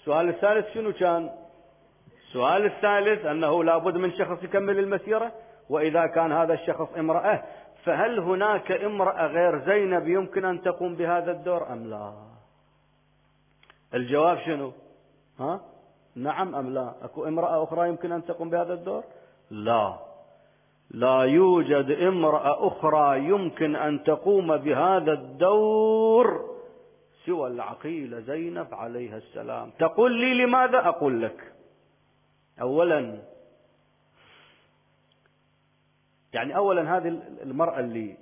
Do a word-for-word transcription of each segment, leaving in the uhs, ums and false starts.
السؤال الثالث شنو كان؟ السؤال الثالث أنه لابد من شخص يكمل المسيرة، وإذا كان هذا الشخص امرأة فهل هناك امرأة غير زينب يمكن أن تقوم بهذا الدور أم لا؟ الجواب شنو؟ ها؟ نعم أم لا؟ أكو امرأة أخرى يمكن أن تقوم بهذا الدور؟ لا، لا يوجد امرأة أخرى يمكن أن تقوم بهذا الدور سوى العقيلة زينب عليها السلام. تقول لي لماذا؟ أقول لك. أولا يعني أولا هذه المرأة اللي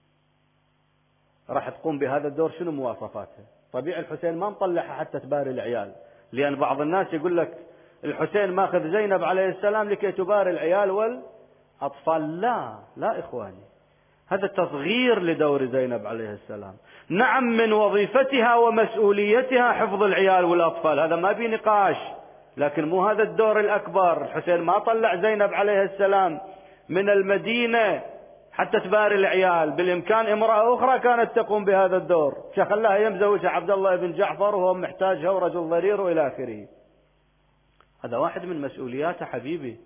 راح تقوم بهذا الدور شنو مواصفاتها؟ طبيعي الحسين ما مطلعها حتى تباري العيال، لأن بعض الناس يقول لك الحسين ماخذ زينب عليه السلام لكي تباري العيال والأطفال. لا لا إخواني، هذا تصغير لدور زينب عليه السلام. نعم من وظيفتها ومسؤوليتها حفظ العيال والأطفال، هذا ما في نقاش، لكن مو هذا الدور الأكبر. الحسين ما طلع زينب عليه السلام من المدينة حتى تباري العيال، بالإمكان امرأة أخرى كانت تقوم بهذا الدور، شخلاها يمزوجها عبد الله بن جعفر وهو محتاجها ورجل ضرير وإلى آخره. هذا واحد من مسؤولياته حبيبي.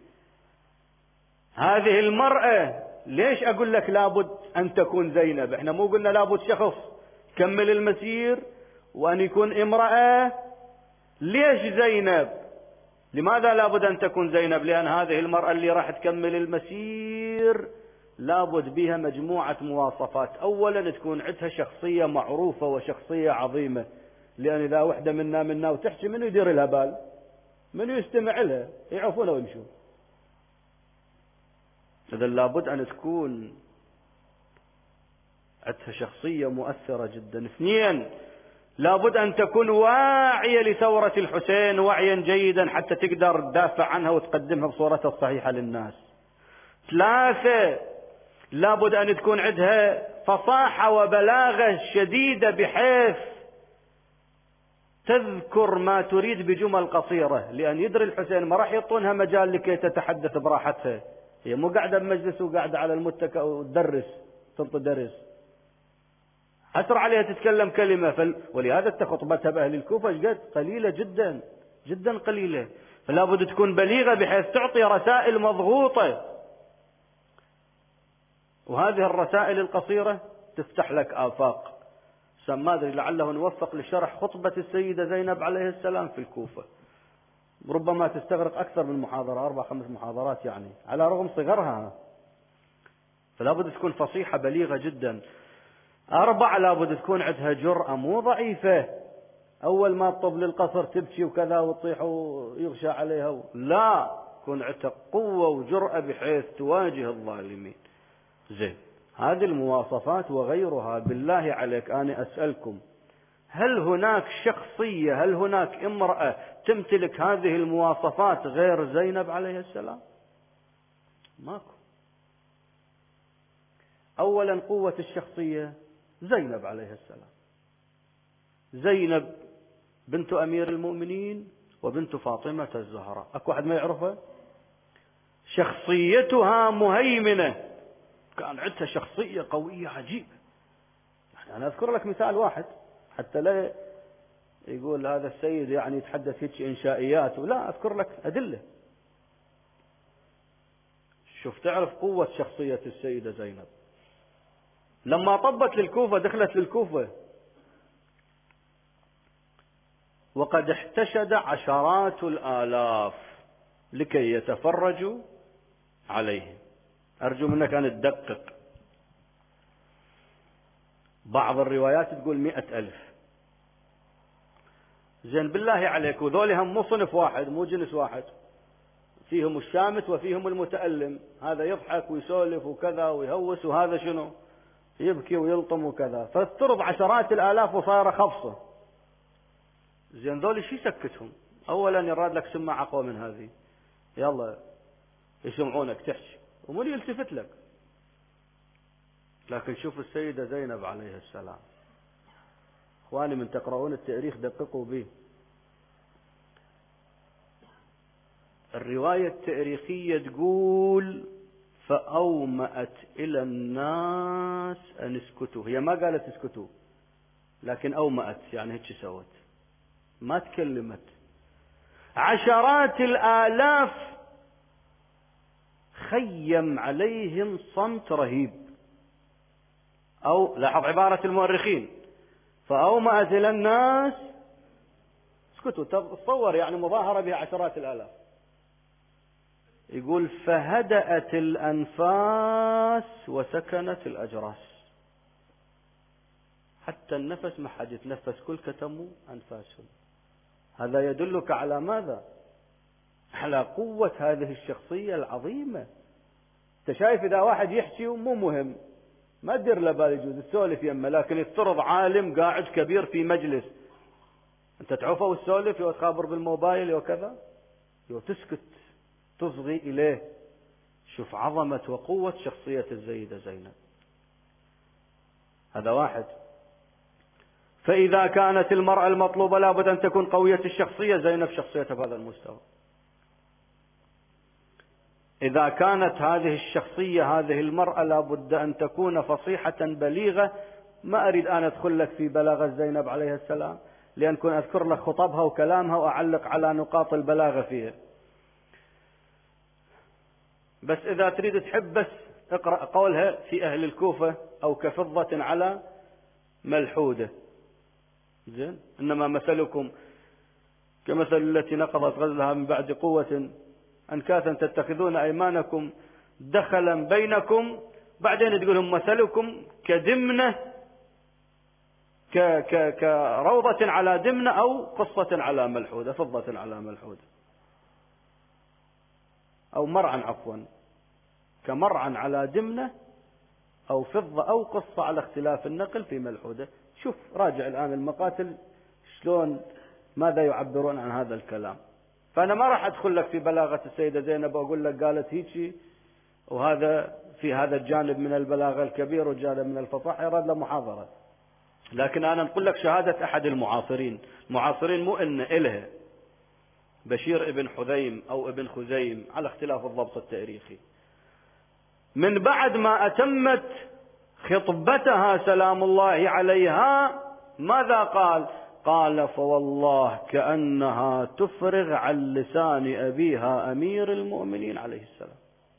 هذه المرأة ليش أقول لك لابد أن تكون زينب؟ احنا مو قلنا لابد شخص كمل المسير وأن يكون امرأة؟ ليش زينب؟ لماذا لابد أن تكون زينب؟ لأن هذه المرأة اللي راح تكمل المسير لابد بها مجموعة مواصفات. أولا تكون عندها شخصية معروفة وشخصية عظيمة، لأن إذا وحدة منا منا وتحكي منو يدير لها بال؟ منو يستمع لها؟ يعرفونها ويمشون. إذا لابد أن تكون عندها شخصية مؤثرة جدا. اثنين، لابد أن تكون واعية لثورة الحسين وعيا جيدا حتى تقدر تدافع عنها وتقدمها بصورتها الصحيحة للناس. ثلاثة، لابد أن تكون عندها فصاحة وبلاغة شديدة بحيث تذكر ما تريد بجمل قصيرة، لأن يدري الحسين ما راح يعطونها مجال لكي تتحدث براحتها. هي مو قاعدة بمجلس وقاعدة على المتكأ وتدرس تنطي درس، حسر عليها تتكلم كلمة فل... ولهذا خطبتها بأهل الكوفة قد قليلة جدا جدا قليلة. فلا بد تكون بليغة بحيث تعطي رسائل مضغوطة، وهذه الرسائل القصيرة تفتح لك آفاق. ما أدري لعله نوفق لشرح خطبة السيدة زينب عليه السلام في الكوفة، ربما تستغرق أكثر من محاضرة، أربع خمس محاضرات يعني، على رغم صغرها. فلا بد تكون فصيحة بليغة جدا. أربعة، لابد تكون عندها جرأة مو ضعيفة، أول ما تطب للقصر تبكي وكذا وتطيح ويغشى عليها و... لا، تكون عندها قوة وجرأة بحيث تواجه الظالمين. زين، هذه المواصفات وغيرها. بالله عليك أنا أسألكم، هل هناك شخصية، هل هناك امرأة تمتلك هذه المواصفات غير زينب عليه السلام؟ ماكو. أولا قوة الشخصية زينب عليه السلام. زينب بنت أمير المؤمنين وبنت فاطمة الزهراء، أكو أحد ما يعرفها؟ شخصيتها مهيمنة، كان عندها شخصية قوية عجيبة. يعني أنا أذكر لك مثال واحد حتى لا يقول هذا السيد يعني يتحدث هيك إنشائيات، ولا أذكر لك أدلة. شوف تعرف قوة شخصية السيدة زينب. لما طبت للكوفة، دخلت للكوفة وقد احتشد عشرات الآلاف لكي يتفرجوا عليه. أرجو منك أن تدقق، بعض الروايات تقول مئة ألف. زين بالله عليك، وذولهم مو صنف واحد، مو جنس واحد، فيهم الشامت وفيهم المتألم، هذا يضحك ويسولف وكذا ويهوس، وهذا شنو يبكي ويلطم وكذا. فافترض عشرات الآلاف وصار خفصة. زين ذول شو يسكتهم؟ أولا يراد لك سماعة أقوى من هذه، يلا يسمعونك تحكي ومن يلتفت لك. لكن شوف السيدة زينب عليه السلام، اخواني من تقرؤون التاريخ دققوا به. الرواية التاريخية تقول فأومأت إلى الناس أن اسكتوا. هي ما قالت اسكتوا، لكن أومأت يعني هيك سوت، ما تكلمت. عشرات الآلاف خيم عليهم صمت رهيب. أو لاحظ عبارة المؤرخين، فأومأت إلى الناس اسكتوا. تصور يعني مظاهرة بها عشرات الآلاف. يقول فهدأت الأنفاس وسكنت الأجراس. حتى النفس ما حد يتنفس، كل كتموا أنفاسهم. هذا يدلك على ماذا؟ على قوة هذه الشخصية العظيمة. انت شايف إذا واحد يحكي ومو مهم ما تدير له بال، يجوز تسولف يمه، لكن يفترض عالم قاعد كبير في مجلس انت تعوفه وتسولف وتخابر بالموبايل وكذا، وتسكت تصغي إليه. شوف عظمة وقوة شخصية السيدة زينب. هذا واحد. فإذا كانت المرأة المطلوبة لابد أن تكون قوية الشخصية، زينب شخصيتها بهذا المستوى. إذا كانت هذه الشخصية هذه المرأة لابد أن تكون فصيحة بليغة. ما أريد أن أدخل لك في بلاغة زينب عليه السلام، لأن كنت أذكر لك خطبها وكلامها وأعلق على نقاط البلاغة فيها. بس إذا تريد تحب بس اقرأ قولها في أهل الكوفة: أو كفضة على ملحودة. زين. إنما مثلكم كمثل التي نقضت غزلها من بعد قوة أنكاثا تتخذون أيمانكم دخلا بينكم. بعدين تقولهم مثلكم كدمنة ك ك كروضة على دمنة أو قصة على ملحودة، فضة على ملحودة، أو مرعا عفوا كمرعا على دمنة أو فضة أو قصة على اختلاف النقل في ملحودة. شوف راجع الآن المقاتل شلون ماذا يعبرون عن هذا الكلام. فأنا ما راح أدخل لك في بلاغة السيدة زينب وأقول لك قالت هيك، وهذا في هذا الجانب من البلاغة الكبير والجانب من الفصاحة يراد له محاضرة. لكن أنا نقول لك شهادة أحد المعاصرين. المعاصرين مو إن إلها بشير ابن حذيم أو ابن خزيم على اختلاف الضبط التاريخي، من بعد ما أتمت خطبتها سلام الله عليها ماذا قال؟ قال: فوالله كأنها تفرغ عن لسان أبيها أمير المؤمنين عليه السلام.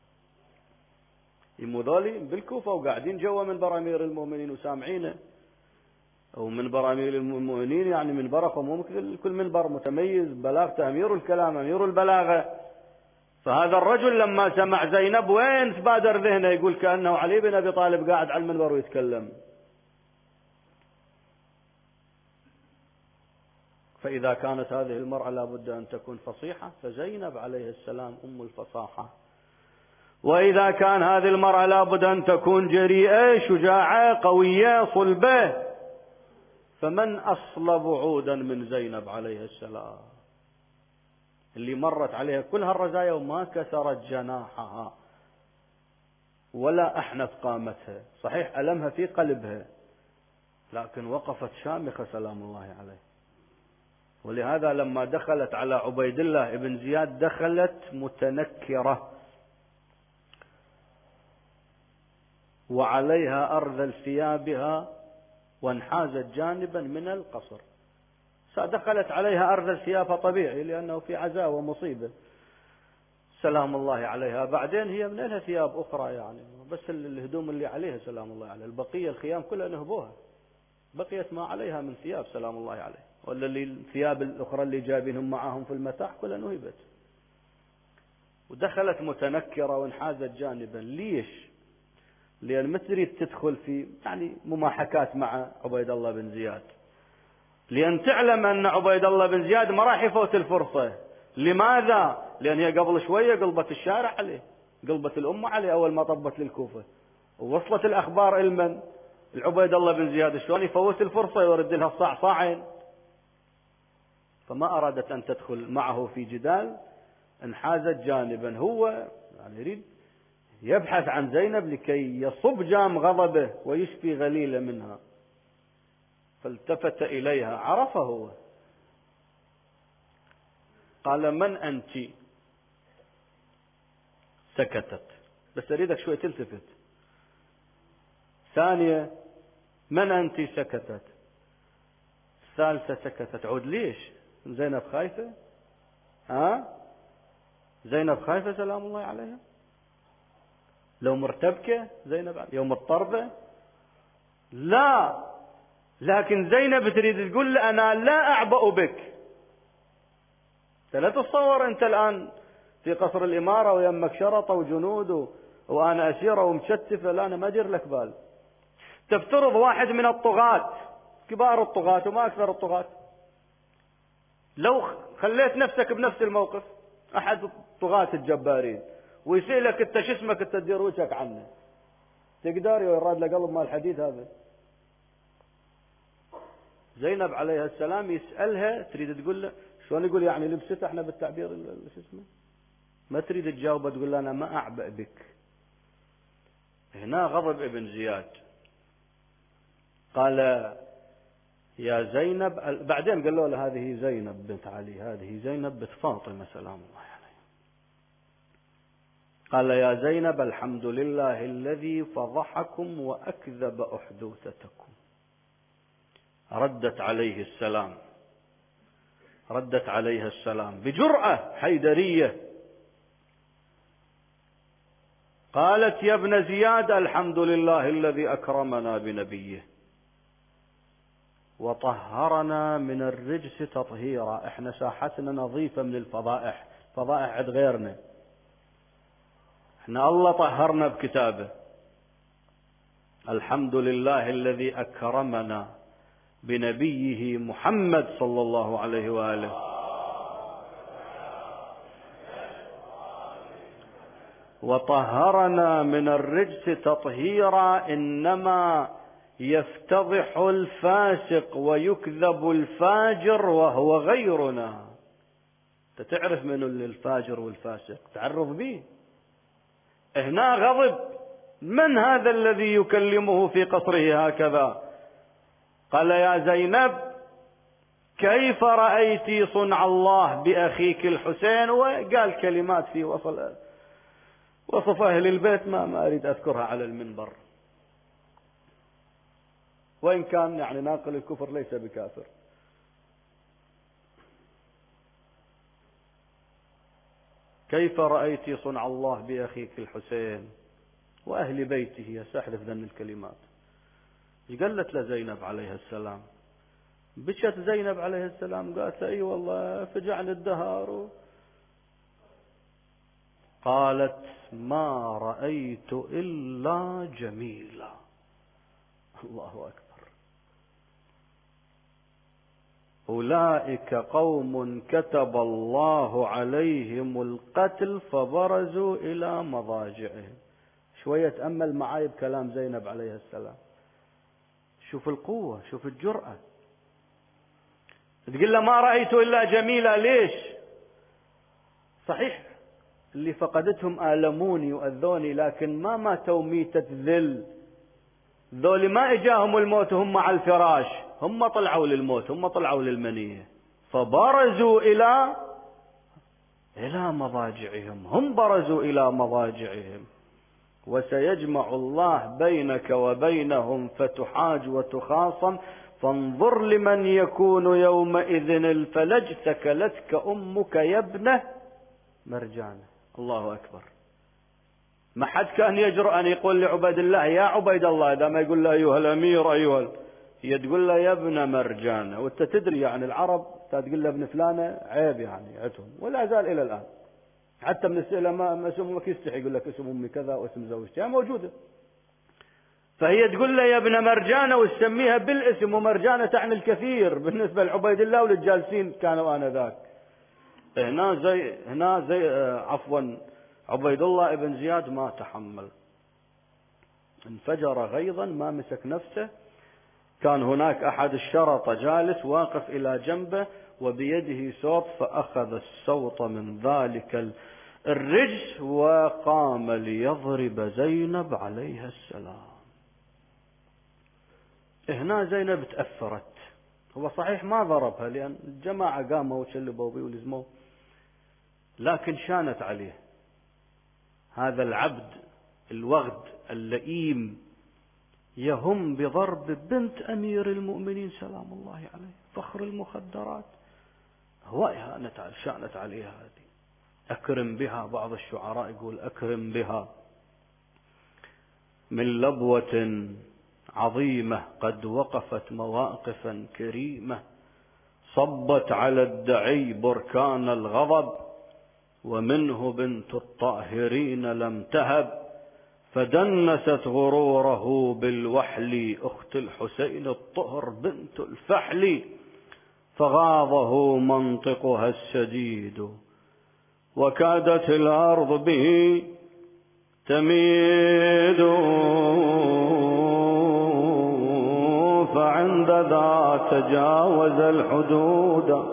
يمو ذولي بالكوفة وقاعدين جوا من برامير المؤمنين وسامعينه، أو من برامير المؤمنين يعني من برقه، مو كل منبر متميز بلاغته أمير الكلام أمير البلاغة. فهذا الرجل لما سمع زينب وين تبادر ذهنه؟ يقول كأنه علي بن أبي طالب قاعد على المنبر ويتكلم. فإذا كانت هذه المرأة لابد أن تكون فصيحة، فزينب عليه السلام أم الفصاحة. وإذا كان هذه المرأة لابد أن تكون جريئة شجاعة قوية صلبة، فمن أصلب عودا من زينب عليه السلام اللي مرت عليها كل هالرزايا وما كسرت جناحها ولا أحنت قامتها. صحيح ألمها في قلبها، لكن وقفت شامخة سلام الله عليه. ولهذا لما دخلت على عبيد الله بن زياد دخلت متنكرة وعليها أرذل ثيابها وانحازت جانبا من القصر. دخلت عليها أرذل ثيابها طبيعي لأنه في عزاء ومصيبة سلام الله عليها. بعدين هي من لها ثياب أخرى يعني، بس الهدوم اللي عليها سلام الله عليها، البقية الخيام كلها نهبوها، بقيت ما عليها من ثياب سلام الله عليه، ولا اللي الثياب الأخرى اللي جايبينهم معهم في المتاح كلها نهبت. ودخلت متنكرة وانحازت جانبا. ليش؟ لأن ما تريد تدخل في يعني مماحكات مع عبيد الله بن زياد، لأن تعلم أن عبيد الله بن زياد ما راح يفوت الفرصة. لماذا؟ لأن هي قبل شوية قلبت الشارع عليه، قلبت الأمة عليه أول ما طبت للكوفة، ووصلت الأخبار المن العبيد الله بن زياد، شلون يفوت الفرصة يورد لها الصاع صاعين. فما أرادت أن تدخل معه في جدال، انحازت جانبا. هو يعني يريد يبحث عن زينب لكي يصب جام غضبه ويشفي غليله منها. فالتفت إليها عرفه هو، قال: من أنت؟ سكتت. بس أريدك شوي تلتفت. ثانية: من أنت؟ سكتت. ثالثة: سكتت. عود. ليش؟ زينب خايفة؟ ها زينب خايفة سلام الله عليها؟ لو مرتبكة زينب يوم الطربة؟ لا، لكن زينب تريد تقول له أنا لا أعبأ بك. لا تتصور أنت الآن في قصر الإمارة ويمك شرطة وجنود وأنا أسيرة ومشتفة، لا أنا ما أدير لك بال. تفترض واحد من الطغاة كبار الطغاة وما أكثر الطغاة، لو خليت نفسك بنفس الموقف أحد الطغاة الجبارين ويسألك أنت شو اسمك أنت تدير وجهك عنه، تقدر يراد له قلب مال الحديد هذا؟ زينب عليها السلام يسألها تريد تقول له شلون يقول يعني لبسته احنا بالتعبير شو اسمه، ما تريد تجاوبه تقول له أنا ما أعبأ بك. هنا غضب ابن زياد، قال يا زينب، بعدين قال له هذه زينب بنت علي، هذه زينب بنت فاطمة سلام الله عليه. قال يا زينب الحمد لله الذي فضحكم وأكذب أحدوثتكم. ردت عليه السلام، ردت عليها السلام بجرأة حيدرية، قالت يا ابن زياد الحمد لله الذي أكرمنا بنبيه وطهرنا من الرجس تطهيرا. احنا ساحتنا نظيفة من الفضائح، فضائح عند غيرنا، احنا الله طهرنا بكتابه. الحمد لله الذي أكرمنا بنبيه محمد صلى الله عليه وآله وطهرنا من الرجس تطهيرا. إنما يفتضح الفاسق ويكذب الفاجر وهو غيرنا. تعرف من الفاجر والفاسق، تعرف به. هنا غضب، من هذا الذي يكلمه في قصره هكذا؟ قال يا زينب كيف رأيت صنع الله بأخيك الحسين، وقال كلمات في وصل وصف أهل البيت ما ما أريد أذكرها على المنبر، وإن كان يعني ناقل الكفر ليس بكافر. كيف رأيت صنع الله بأخيك الحسين وأهل بيته، يستحلف ذن الكلمات. قالت لزينب عليها السلام، بشت زينب عليه السلام قالت اي والله فجعني الدهار. قالت ما رأيت إلا جميلا. الله أكبر. أولئك قوم كتب الله عليهم القتل فبرزوا إلى مضاجعهم. شوية تأمل معاي بكلام زينب عليه السلام، شوف القوة، شوف الجرأة. تقول له ما رأيت إلا جميلة، ليش؟ صحيح اللي فقدتهم آلموني وأذوني، لكن ما ماتوا ميتة ذل. ذول ما إجاهم الموت هم على الفراش، هم طلعوا للموت، هم طلعوا للمنية. فبرزوا إلى إلى مضاجعهم، هم برزوا إلى مضاجعهم. وسيجمع الله بينك وبينهم فتحاج وتخاصم، فانظر لمن يكون يومئذ الفلج، ثكلتك أمك يا ابنه مرجانة. الله أكبر. ما حد كان يجرؤ أن يقول لعبيد الله يا عبيد الله، إذا ما يقول له أيها الأمير أيها، هي تقول له يا ابن مرجانة. وأنت تدري يعني العرب تقول له ابن فلانة عيب يعني عندهم، ولا زال إلى الآن. حتى من السئلة ما اسم أمك يستحي يقول لك اسم أمي كذا واسم زوجتي موجودة. فهي تقول له يا ابن مرجانة وتسميها بالاسم، ومرجانة تعني الكثير بالنسبة لعبيد الله وللجالسين كانوا آنذاك. هنا زي هنا زي عفوا عبيد الله ابن زياد ما تحمل، انفجر غيظا ما مسك نفسه. كان هناك أحد الشرطة جالس واقف إلى جنبه وبيده سوط، فأخذ السوط من ذلك الرجس وقام ليضرب زينب عليها السلام. هنا زينب تأثرت. هو صحيح ما ضربها لأن الجماعة قاموا وشلبوا بيه ولزموه، لكن شانت عليه. هذا العبد الوغد اللئيم يهم بضرب بنت أمير المؤمنين سلام الله عليه، فخر المخدرات، هواي هانت شانت عليها هذه. أكرم بها، بعض الشعراء يقول أكرم بها من لبوة عظيمة قد وقفت مواقفا كريمة، صبت على الدعي بركان الغضب، ومنه بنت الطاهرين لم تهب، فدنست غروره بالوحل أخت الحسين الطهر بنت الفحل، فغاضه منطقها السديد، وكادت الأرض به تميد، فعند ذا تجاوز الحدود،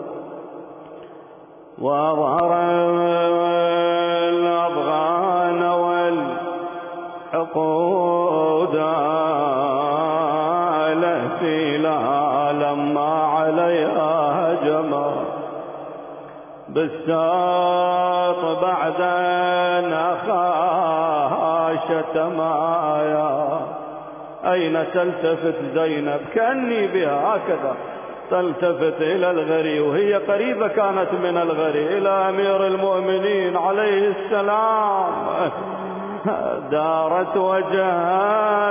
وأظهر الأضغان والعقود، لهفي لها لما عليها هجما، بالساط بعد أن أخاها شتمايا. أين تلتفت زينب كأني بها هكذا تلتفت إلى الغري، وهي قريبة كانت من الغري، إلى أمير المؤمنين عليه السلام. دارت وجهها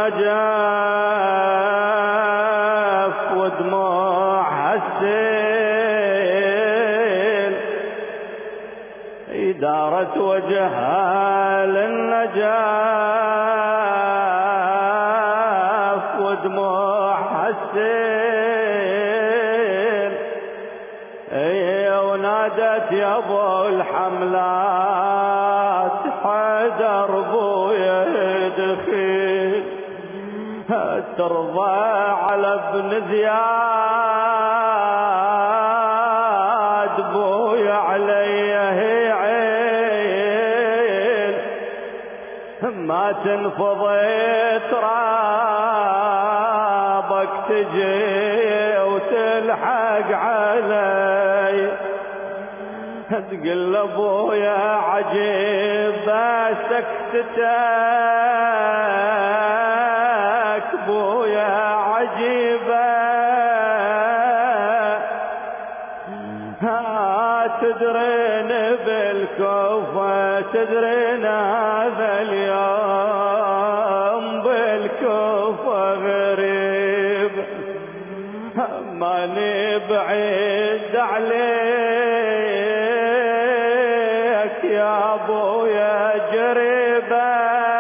للنجاف ودموعها السيل، دارت وجهها للنجاف ودموعها السيل، ونادت يا ابو الحملات حيدر بويا دخيل، ترضى على ابن زياد بويا عليه عيل، ما تنفضي ترابك تجي وتلحق علي، تقول ابويا عجيب سكتتك بويا عجيبة، تدرين بالكوفة تدرين هذا اليوم بالكوفة غريب، ماني بعيد عليك يا ابويا جريبة،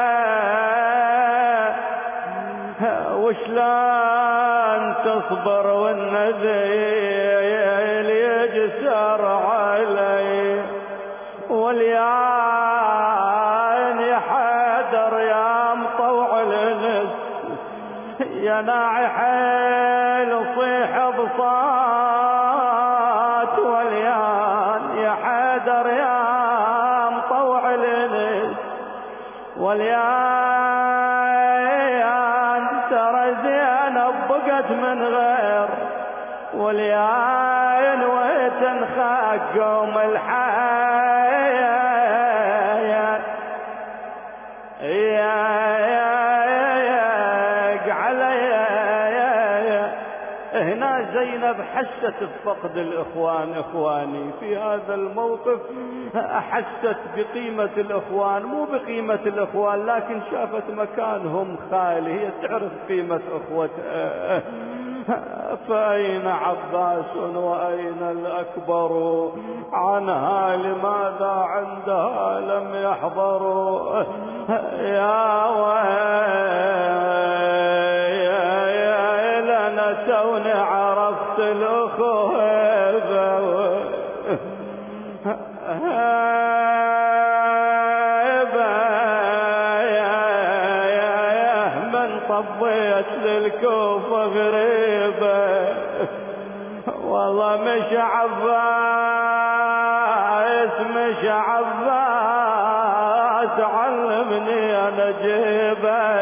وشلون تصبر والنذيل يجسر علي، واليان يا حيدر يا مطوع النس، يا ناعحين صيح بصات، واليان يا حيدر يا مطوع النس، واليان ترى زينب بقت من غير، واليان وتنخاك قوم الحياة، يا هنا زينب حست بفقد الإخوان. إخواني في هذا الموقف أحست بقيمة الإخوان، مو بقيمة الإخوان لكن شافت مكانهم خالي، هي تعرف قيمة أخوتها. فأين عباس وأين الأكبر عنها لماذا عندها لم يحضروا، يا ويل أنا توني عرفت الأخوة من طبيت للكوفة غريبة، والله مش عباس مش عباس علمني انا جيبه،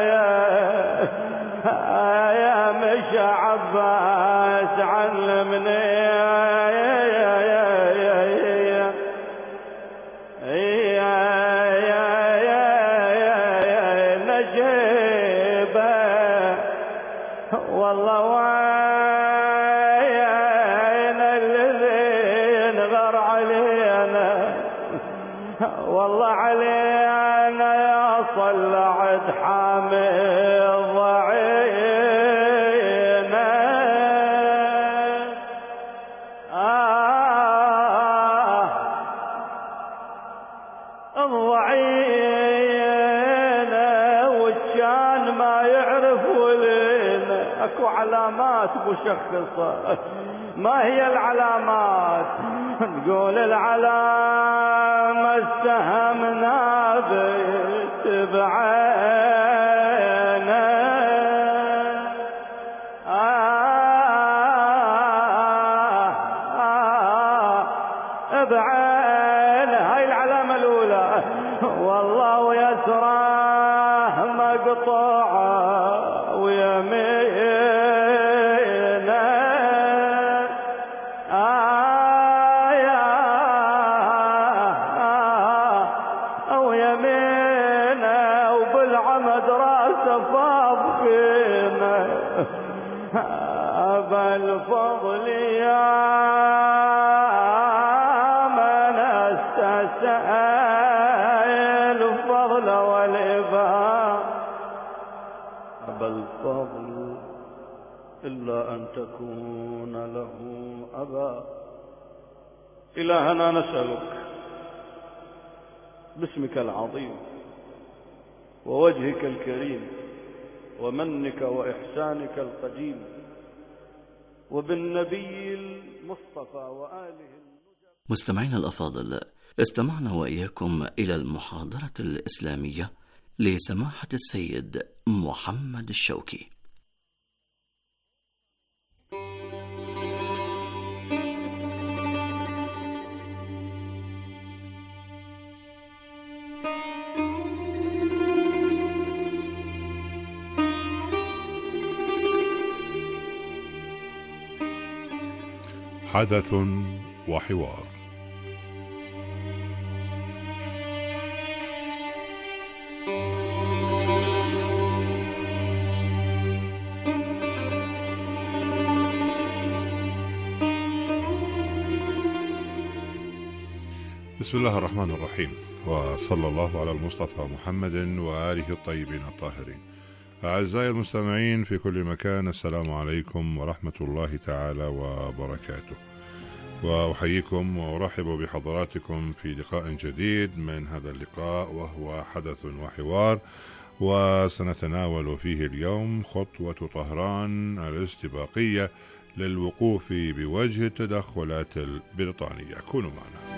يا مش عباس علمني والله وين الذي طلعت حامض عينه آه الضعينه وكان ما يعرف ولينا. اكو علامات مشخصة. ما هي العلامات؟ نقول العلامة استهمنا بيت بعينه آه آه بعينه. هاي العلامة الأولى. والله يسراه مقطوعة ويمين أبا الفضل يا من استسأل الفضل والإباء. أبا الفضل إلا أن تكون له أبا. إلهنا نسألك باسمك العظيم ووجهك الكريم ومنك وإحسانك القديم وبالنبي المصطفى وآله. مستمعينا الأفاضل، استمعنا وإياكم إلى المحاضرة الإسلامية لسماحة السيد محمد الشوكي. حدث وحوار. بسم الله الرحمن الرحيم، وصلى الله على المصطفى محمد وآله الطيبين الطاهرين. أعزائي المستمعين في كل مكان، السلام عليكم ورحمة الله تعالى وبركاته، وأحييكم وأرحب بحضراتكم في لقاء جديد من هذا اللقاء، وهو حدث وحوار، وسنتناول فيه اليوم خطوة طهران الاستباقية للوقوف بوجه التدخلات البريطانية. كونوا معنا.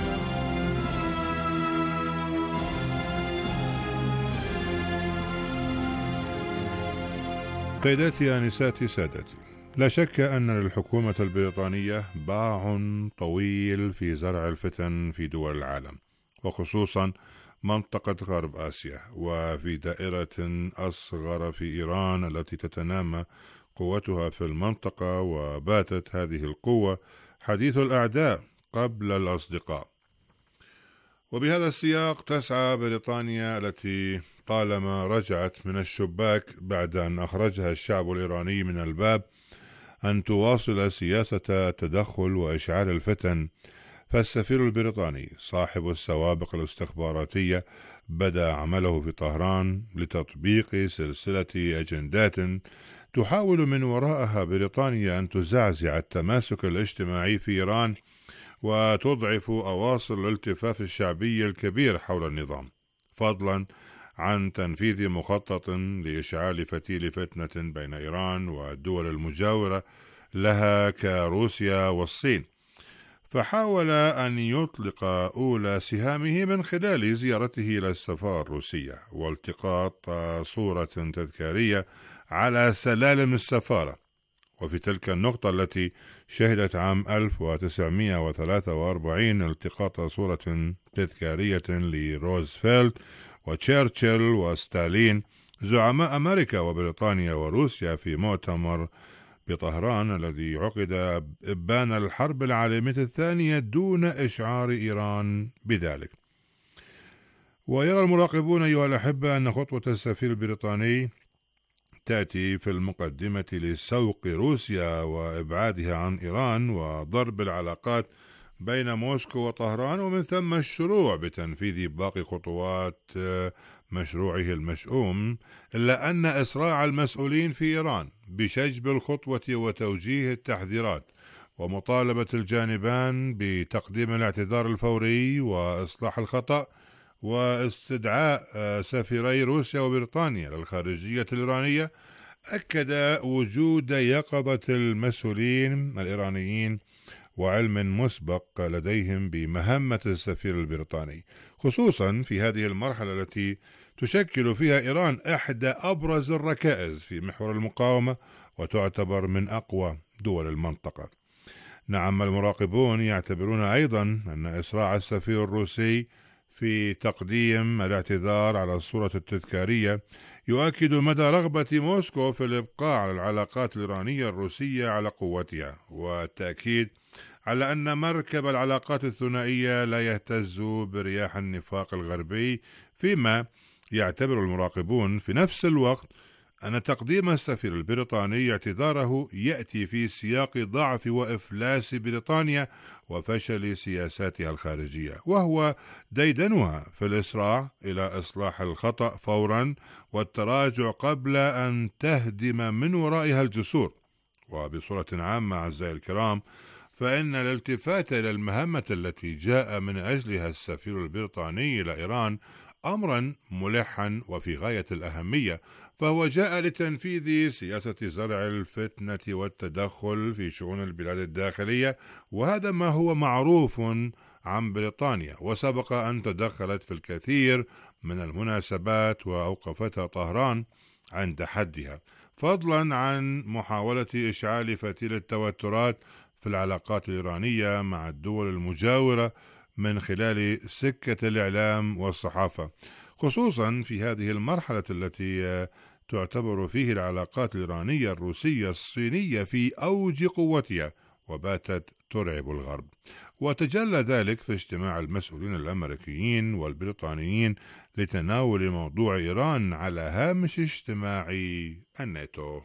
سيداتي آنساتي سادتي، لا شك أن للحكومة البريطانية باع طويل في زرع الفتن في دول العالم، وخصوصا منطقة غرب آسيا، وفي دائرة أصغر في إيران التي تتنامى قوتها في المنطقة، وباتت هذه القوة حديث الأعداء قبل الأصدقاء. وبهذا السياق تسعى بريطانيا التي طالما رجعت من الشباك بعد أن أخرجها الشعب الإيراني من الباب أن تواصل سياسة التدخل وإشعال الفتن. فالسفير البريطاني صاحب السوابق الاستخباراتية بدأ عمله في طهران لتطبيق سلسلة أجندات تحاول من وراءها بريطانيا أن تزعزع التماسك الاجتماعي في إيران وتضعف أواصر الالتفاف الشعبي الكبير حول النظام، فضلا عن تنفيذ مخطط لإشعال فتيل فتنة بين إيران والدول المجاورة لها كروسيا والصين. فحاول أن يطلق أولى سهامه من خلال زيارته إلى السفارة الروسية والتقاط صورة تذكارية على سلالم السفارة. وفي تلك النقطة التي شهدت عام ألف وتسعمائة وثلاثة وأربعين التقاط صورة تذكارية لروزفلت وتشرشل وستالين زعماء أمريكا وبريطانيا وروسيا في مؤتمر بطهران الذي عقد إبان الحرب العالمية الثانية دون إشعار إيران بذلك. ويرى المراقبون أيها الأحبة أن خطوة السفير البريطاني تأتي في المقدمة لسوق روسيا وإبعادها عن إيران وضرب العلاقات بين موسكو وطهران، ومن ثم الشروع بتنفيذ باقي خطوات مشروعه المشؤوم، إلا أن إسراع المسؤولين في إيران بشجب الخطوة وتوجيه التحذيرات ومطالبة الجانبان بتقديم الاعتذار الفوري وإصلاح الخطأ واستدعاء سفيري روسيا وبريطانيا للخارجية الإيرانية أكد وجود يقظة المسؤولين الإيرانيين وعلم مسبق لديهم بمهمة السفير البريطاني، خصوصا في هذه المرحلة التي تشكل فيها إيران إحدى أبرز الركائز في محور المقاومة وتعتبر من أقوى دول المنطقة. نعم، المراقبون يعتبرون أيضا أن إسراع السفير الروسي في تقديم الاعتذار على الصورة التذكارية يؤكد مدى رغبة موسكو في الإبقاء على العلاقات الإيرانية الروسية على قوتها، والتأكيد على أن مركب العلاقات الثنائية لا يهتز برياح النفاق الغربي، فيما يعتبر المراقبون في نفس الوقت أن تقديم السفير البريطاني اعتذاره يأتي في سياق ضعف وإفلاس بريطانيا وفشل سياساتها الخارجية، وهو ديدنها في الإسراع إلى إصلاح الخطأ فورا والتراجع قبل أن تهدم من ورائها الجسور. وبصورة عامة أعزائي الكرام، فإن الالتفات إلى المهمة التي جاء من أجلها السفير البريطاني إلى إيران أمرا ملحا وفي غاية الأهمية، فهو جاء لتنفيذ سياسة زرع الفتنة والتدخل في شؤون البلاد الداخلية، وهذا ما هو معروف عن بريطانيا، وسبق أن تدخلت في الكثير من المناسبات وأوقفتها طهران عند حدها، فضلا عن محاولة إشعال فتيل التوترات في العلاقات الإيرانية مع الدول المجاورة من خلال سكة الإعلام والصحافة، خصوصا في هذه المرحلة التي تعتبر فيه العلاقات الإيرانية الروسية الصينية في أوج قوتها وباتت ترعب الغرب. وتجلى ذلك في اجتماع المسؤولين الأمريكيين والبريطانيين لتناول موضوع إيران على هامش اجتماع الناتو.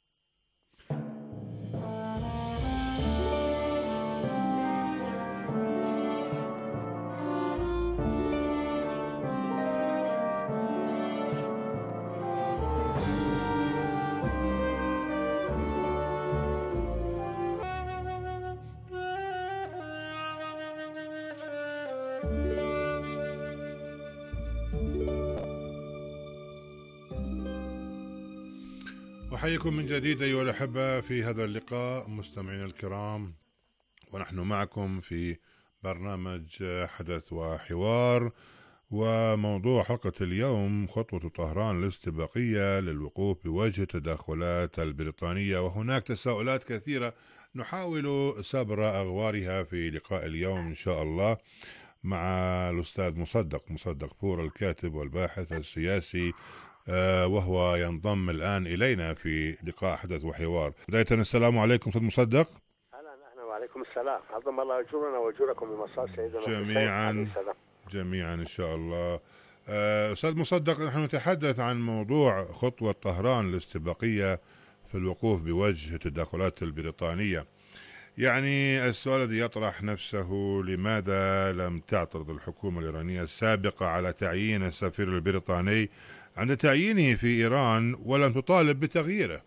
أحييكم من جديد أيها الأحبة في هذا اللقاء مستمعينا الكرام، ونحن معكم في برنامج حدث وحوار، وموضوع حلقة اليوم خطوة طهران الاستباقية للوقوف بوجه التدخلات البريطانية. وهناك تساؤلات كثيرة نحاول سبر أغوارها في لقاء اليوم إن شاء الله مع الأستاذ مصدق مصدق فور الكاتب والباحث السياسي، وهو ينضم الآن إلينا في لقاء حدث وحوار. بداية السلام عليكم أستاذ مصدق. أهلا أهلا وعليكم السلام، عظم الله أجورنا وأجوركم بمصاص سيدنا جميعا جميعا إن شاء الله. أستاذ مصدق، نحن نتحدث عن موضوع خطوة طهران الاستباقية في الوقوف بوجه التدخلات البريطانية. يعني السؤال الذي يطرح نفسه، لماذا لم تعترض الحكومة الإيرانية السابقة على تعيين السفير البريطاني عند تعيينه في إيران ولم تطالب بتغييره؟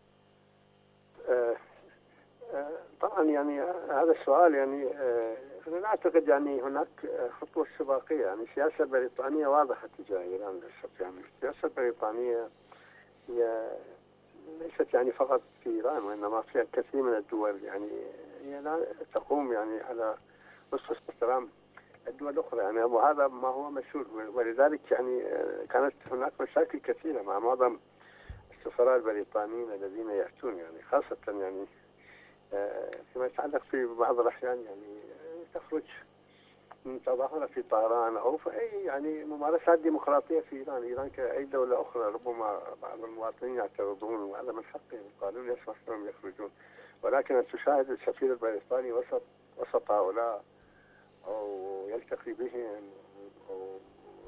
آه آه طبعا يعني هذا السؤال يعني آه أنا أعتقد يعني هناك خطوة استباقية، يعني السياسة البريطانية واضحة تجاه إيران للأسف. يعني السياسة البريطانية هي ليست يعني فقط في إيران، وإنما في الكثير من الدول، يعني هي لا تقوم يعني على أسس احترام الدول الأخرى، يعني وهذا ما هو مشهور. ولذلك يعني كانت هناك مشاكل كثيرة مع معظم السفراء البريطانيين الذين يأتون، يعني خاصة يعني فيما يتعلق في بعض الأحيان يعني تخرج من تظاهرة في طهران أو في أي يعني ممارسات ديمقراطية في إيران. إيران كأي دولة أخرى ربما بعض المواطنين يعترضون وهذا من حقهم، القانون يسمح لهم يخرجون، ولكن أن تشاهد السفير البريطاني وسط وسط هؤلاء أو يلتقي بهم أو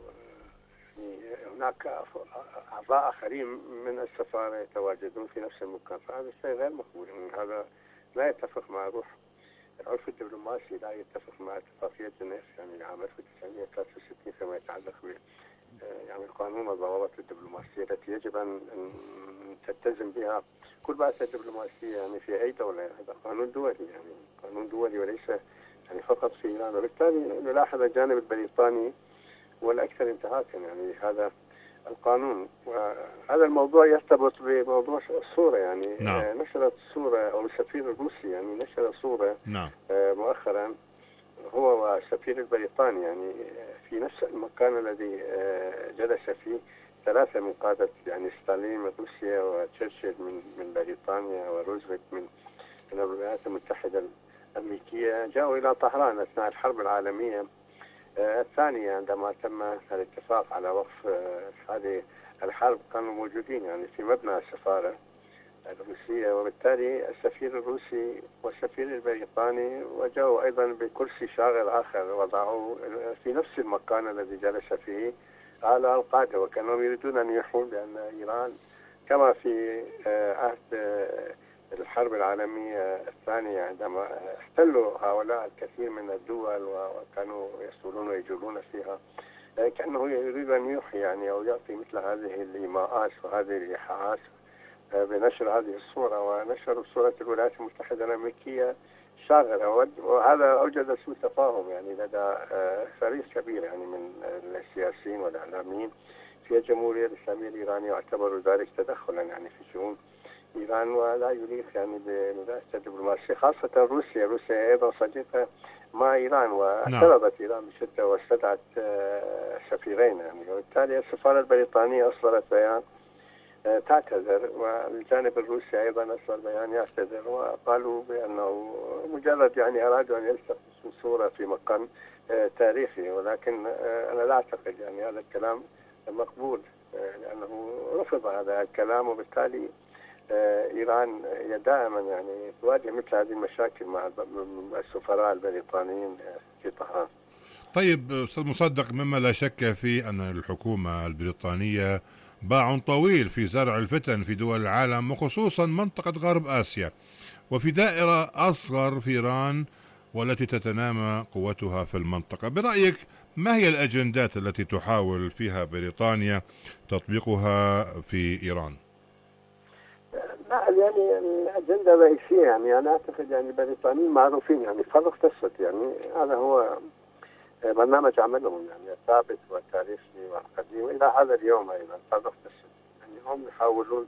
هناك أعضاء آخرين من السفارة يتواجدون في نفس المكان، فهذا الشيء غير مقبول. هذا لا يتفق مع روح العرف الدبلوماسي لا يتفق مع اتفاقية جنيف يعني عام ألف وتسعمئة وثلاثة وستين فيما يتعلق ب يعني القانون والضوابط الدبلوماسية التي يجب أن تلتزم بها كل بعثة دبلوماسية يعني في أي دولة. هذا قانون دولي يعني قانون دولي وليس يعني فقط في إيران، وبالتالي نلاحظ الجانب البريطاني والأكثر انتهاكا يعني هذا القانون. وهذا الموضوع يرتبط بموضوع الصورة يعني نعم. نشرت صورة أو السفير الروسي يعني نشر صورة نعم. مؤخرا هو والسفير البريطاني يعني في نفس المكان الذي جلس فيه ثلاثة من قادة يعني ستالين من روسيا وتشرشل من من بريطانيا وروزفلت من الولايات المتحدة الأمريكية جاءوا إلى طهران أثناء الحرب العالمية الثانية عندما تم الاتفاق على وقف هذه الحرب. كانوا موجودين يعني في مبنى السفارة الروسية، وبالتالي السفير الروسي والسفير البريطاني وجاءوا أيضا بكرسي شاغر آخر وضعوه في نفس المكان الذي جلس فيه على القادة، وكانوا يريدون أن يوحون بأن إيران كما في عهد الحرب العالمية الثانية عندما احتلوا هؤلاء الكثير من الدول وكانوا يسولون ويجولون فيها، كأنه يريد أن يوحي يعني أو يعطي مثل هذه الإيماءات وهذه الإيحاءات بنشر هذه الصورة. ونشروا صورة الولايات المتحدة الأمريكية شاغرة، وهذا أوجد سوء تفاهم يعني لدى فريق كبير يعني من السياسيين والإعلاميين في الجمهورية الإسلامية الإيرانية، واعتبروا ذلك تدخلا يعني في شؤون إيران ولا يليق يعني بالمدارس الدبلوماسية، خاصة روسيا. روسيا أيضا صديقة مع إيران واعترضت إيران بشدة واستدعت سفيرين يعني، وبالتالي السفارة البريطانية أصدرت بيان تعتذر، والجانب الروسي أيضا أصدر بيان يعتذر، وقالوا بأنه مجرد يعني أرادوا أن يلتقطوا صورة في مكان تاريخي، ولكن أنا لا أعتقد يعني هذا الكلام مقبول لأنه رفض هذا الكلام، وبالتالي إيران هي دائما يعني تواجه مثل هذه المشاكل مع السفراء البريطانيين في طهران. طيب أستاذ مصدق، مما لا شك فيه أن الحكومة البريطانية باع طويل في زرع الفتن في دول العالم وخصوصا منطقة غرب آسيا، وفي دائرة أصغر في إيران والتي تتنامى قوتها في المنطقة. برأيك ما هي الأجندات التي تحاول فيها بريطانيا تطبيقها في إيران؟ لا يعني الأجندة الرئيسية يعني أنا أعتقد يعني البريطانيين معروفين يعني فرق تسد يعني هذا هو برنامج عملهم يعني الثابت والتاريخي والقديم إلى هذا اليوم أيضا فرق تسد يعني هم يحاولون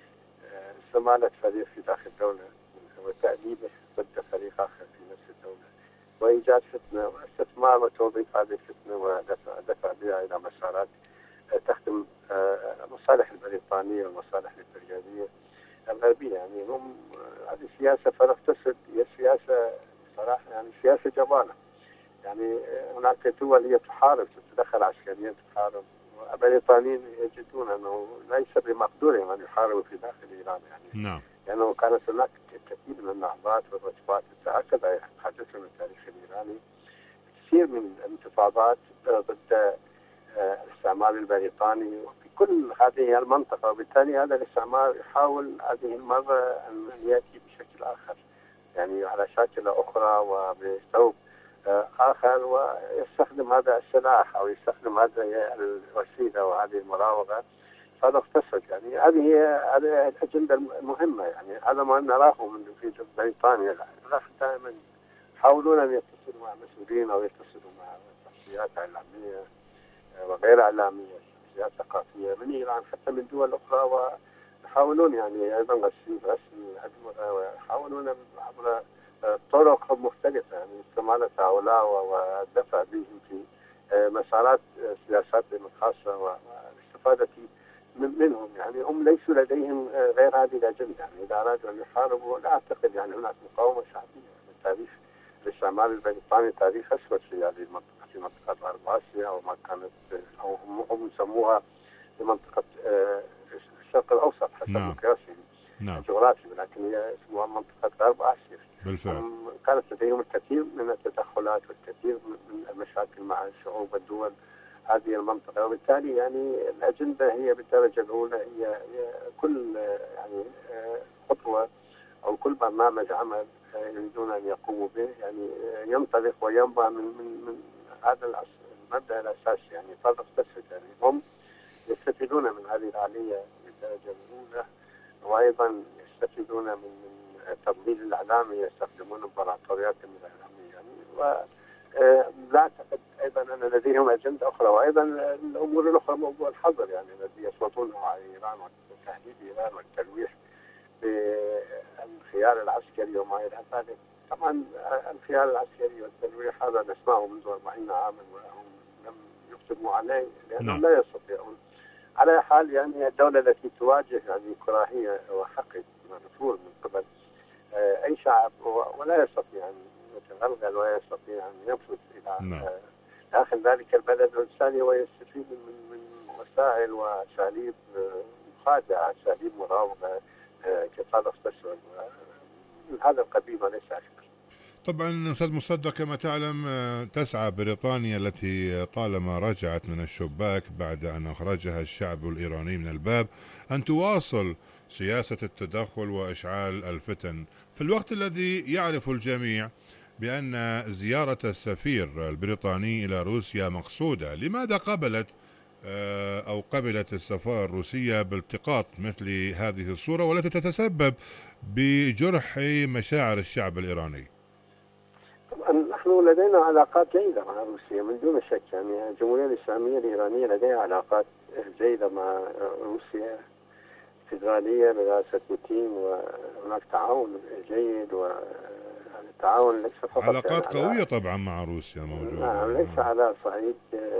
استمالة فريق في داخل الدولة وتأديبه ضد فريق آخر في نفس الدولة وإيجاد فتنة واستثمار وتوظيف هذه الفتنة ودفع بها إلى مسارات تخدم مصالح البريطانية والمصالح الإمبريالية الغربية. يعني هم هذه السياسة فرق تسد هي سياسة صراحة يعني سياسة جبانة يعني هناك دول هي تحارب تتدخل عسكريا تحارب، والبريطانيين يجدون أنه ليس بمقدورهم أن يحاربوا في داخل إيران يعني نعم. لأنه يعني كانت هناك كثير من النهضات والرتبات هكذا يتحدث من التاريخ الإيراني كثير من الانتفاضات ضد الاستعمار البريطاني في كل هذه المنطقة، وبالتالي هذا الاستعمار يحاول هذه المرة أن يأتي بشكل آخر يعني على شاكلة أخرى وبثوب آخر ويستخدم هذا السلاح أو يستخدم هذه الوسيلة وهذه المراوغة فهذا اقتصد يعني هذه هذه الأجندة المهمة يعني هذا ما نراه من في بريطانيا. دائما يحاولون أن يتصلوا مع مسؤولين أو يتصلوا مع شخصيات إعلامية وغير إعلامية شخصيات ثقافية من إيران حتى من دول أخرى، ويحاولون يعني أيضا غسيل غسل الأدمغة ويحاولون عبر طرق مختلفة يعني استعمال هؤلاء والدفع بهم في مسارات سياساتهم الخاصة والاستفادة منهم يعني هم ليسوا لديهم غير هذه الأجندة يعني إذا أرادوا أن يحاربوا لا أعتقد يعني هناك مقاومة شعبية يعني تاريخ الاستعمار البريطاني تاريخ أسود في هذه المنطقة في منطقة غرب آسيا وما كانت أو هم يسموها في منطقة الشرق الأوسط حسب مقياسهم الجغرافي، لكن هي اسمها منطقة غرب آسيا بالفعل. كانت لديهم الكثير من التدخلات والكثير من المشاكل مع الشعوب والدول هذه المنطقة، وبالتالي يعني الأجندة هي بالدرجة الأولى هي, هي كل يعني خطوة أو كل برنامج عمل يريدون أن يقوموا به يعني ينطلق وينبع من من من هذا المبدأ الأساسي، يعني طرف تسد، يعني هم يستفيدون من هذه الآلية بالدرجة الأولى، وأيضا يستفيدون من من تضليل الإعلامي، يستخدمون امبراطوريات من الإعلامي يعني، ولا أعتقد أيضا أن لديهم أجندة أخرى. وأيضا الأمور الأخرى موضوع الحظر يعني الذي يسلطونه على إيران وتهديد إيران والتلويح بالخيار العسكري وما إلى ذلك. طبعا الخيار العسكري والتلويح هذا نسمعه منذ أربعين عاما وهم لم يكتبوا عليه لأنهم لا يستطيعون. على حال يعني الدولة التي تواجه يعني كراهية وحقد منفور من قبل أي شعب ولا يستطيع أن يتغلغل ولا يستطيع أن ينفذ إلى داخل ذلك البلد، وبالتالي هو يستفيد من من وسائل وأساليب مخادعة، أساليب مراوغة كطرف تسود من هذا القبيل وليس أكثر. طبعا أستاذ مصدق، كما تعلم تسعى بريطانيا التي طالما رجعت من الشباك بعد أن أخرجها الشعب الإيراني من الباب أن تواصل سياسة التدخل وإشعال الفتن في الوقت الذي يعرف الجميع بأن زيارة السفير البريطاني إلى روسيا مقصودة. لماذا قبلت أو قبلت السفارة الروسية بالتقاط مثل هذه الصورة والتي تتسبب بجرح مشاعر الشعب الإيراني؟ طبعا نحن لدينا علاقات جيدة مع روسيا من دون شك، يعني الجمهورية الإسلامية الإيرانية لديها علاقات جيدة مع روسيا فيدرالية برئاسة بوتين، وهناك تعاون جيد، والتعاون ليس فقط علاقات يعني قوية طبعا مع روسيا موجودة. نعم، ليس على صعيد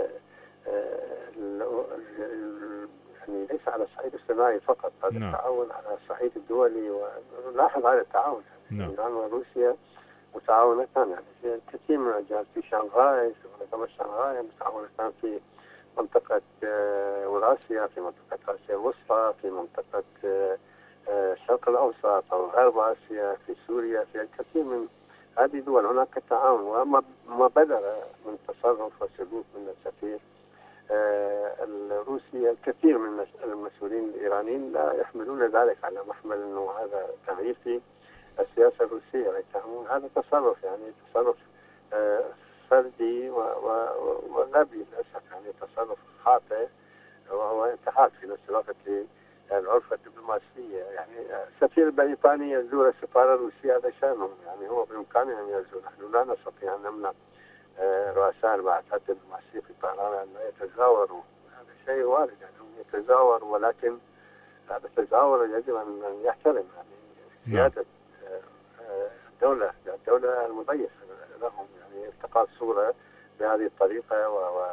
يعني ليس على الصعيد الصناعي فقط، هذا نعم. التعاون على الصعيد الدولي، ونلاحظ هذا التعاون يعني نعم. إيران وروسيا متعاونتان يعني في كثير من المجالات، في شنغهاي، في منظمة شنغهاي متعاونتان، في منطقة اوراسيا، في منطقة آسيا الوسطى، في منطقة الشرق الأوسط أو غرب آسيا، في سوريا، في الكثير من هذه الدول هناك تعاون. وما بدر من تصرف وسلوك من السفير الروسي، الكثير من المسؤولين الإيرانيين لا يحملون ذلك على محمل أنه هذا تغيير في السياسة الروسية، ويتهمون هذا تصرف يعني تصرف فردي ولبي للأسف، يعني تصرف خاطئ وهو انتهاك في نفس الوقت للعرف الدبلوماسية. يعني السفير البريطاني يزور السفارة الروسية هذا شأنهم، يعني هو بإمكانهم أن يزور، نحن لا نستطيع أن نمنع رؤساء البعثات الدبلوماسية في طهران أن يتزاوروا، هذا شيء وارد يعني هم يتزاوروا، ولكن هذا التزاور يجب أن يحترم يعني سيادة الدولة الدولة المضيفة لهم، يعني التقاط صورة بهذه الطريقة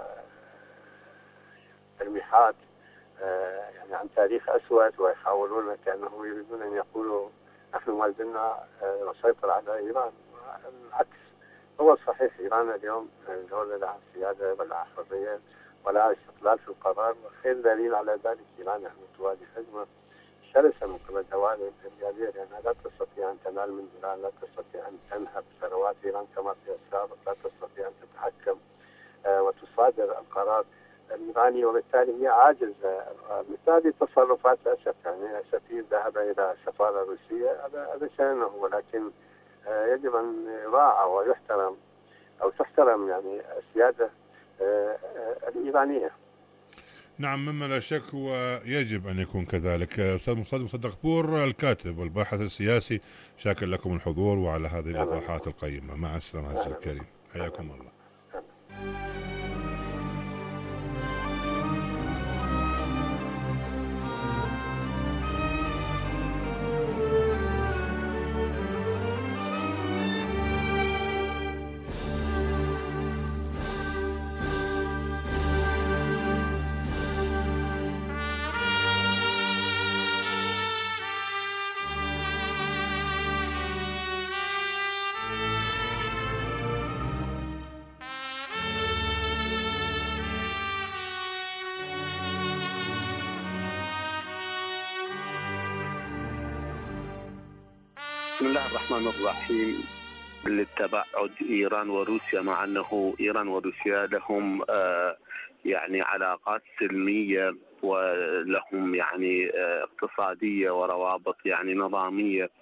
وتلميحات يعني عن تاريخ أسود، ويحاولون كأنهم يريدون أن يقولوا نحن ما زلنا نسيطر على إيران. العكس هو الصحيح، إيران اليوم دولة لها سيادة ولها حرية ولها استقلال في القرار، وخير دليل على ذلك إيران نحن تواجه هجمة شرسة من قبل دوائر إمبريالية، لأنها لا تستطيع أن تنال من إيران، لا تستطيع أن تنهب ثروات إيران كما في السابق، لا تستطيع أن تتحكم آه وتصادر القرار الإيراني، وبالتالي هي عاجزة. مثل هذه التصرفات للأسف يعني السفير ذهب إلى السفارة الروسية، هذا هذا شأنه، ولكن آه يجب أن يراعى ويحترم أو تحترم يعني السيادة آه آه الإيرانية. نعم، مما لا شك هو يجب أن يكون كذلك. أستاذ مصدق بور الكاتب والباحث السياسي، شاكر لكم الحضور وعلى هذه الإيضاحات القيمة. مع السلامة عزيزي الكريم، حياكم الله. بسم الله الرحمن الرحيم. للتباعد إيران وروسيا، مع أنه إيران وروسيا لهم آه يعني علاقات سلمية ولهم يعني آه اقتصادية وروابط يعني نظامية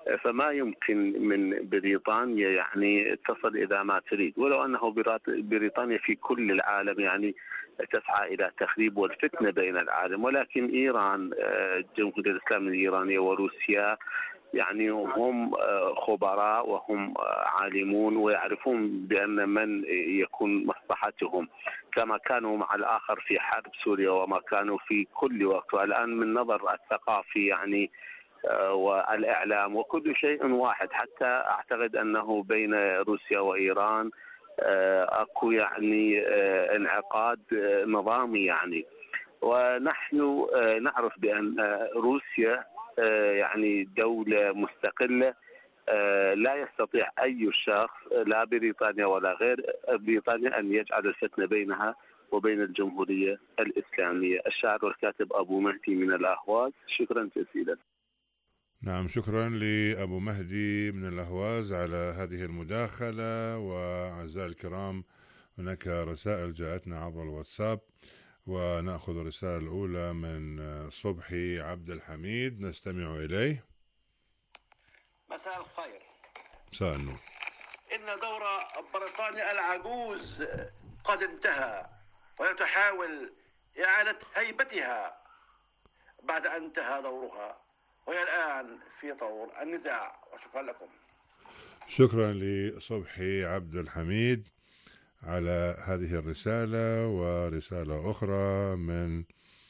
فما يمكن من بريطانيا يعني تصل إلى ما تريد، ولو أنه بريطانيا في كل العالم يعني تسعى إلى تخريب والفتنة بين العالم، ولكن إيران الجمهورية الإسلامية الإيرانية وروسيا يعني هم خبراء وهم عالمون ويعرفون بأن من يكون مصلحتهم، كما كانوا مع الآخر في حرب سوريا وما كانوا في كل وقت. والآن من نظر الثقافي يعني والإعلام وكل شيء واحد، حتى أعتقد أنه بين روسيا وإيران أكو يعني انعقاد نظامي يعني. ونحن نعرف بأن روسيا يعني دولة مستقلة، لا يستطيع أي شخص لا بريطانيا ولا غير بريطانيا أن يجعل الفتنة بينها وبين الجمهورية الإسلامية. الشاعر والكاتب أبو مهدي من الأهواز. شكرا جزيلا. نعم، شكرا لأبو مهدي من الأهواز على هذه المداخلة. وأعزائي الكرام، هناك رسائل جاءتنا عبر الواتساب، ونأخذ الرسالة الأولى من صبحي عبد الحميد، نستمع إليه. مساء الخير. مساء النور. إن دور بريطانيا العجوز قد انتهى، وتحاول إعادة هيبتها بعد أن انتهى دورها، وهي الآن في طور النزاع. وشكرا لكم. شكرا لصبحي عبد الحميد على هذه الرسالة. ورسالة أخرى من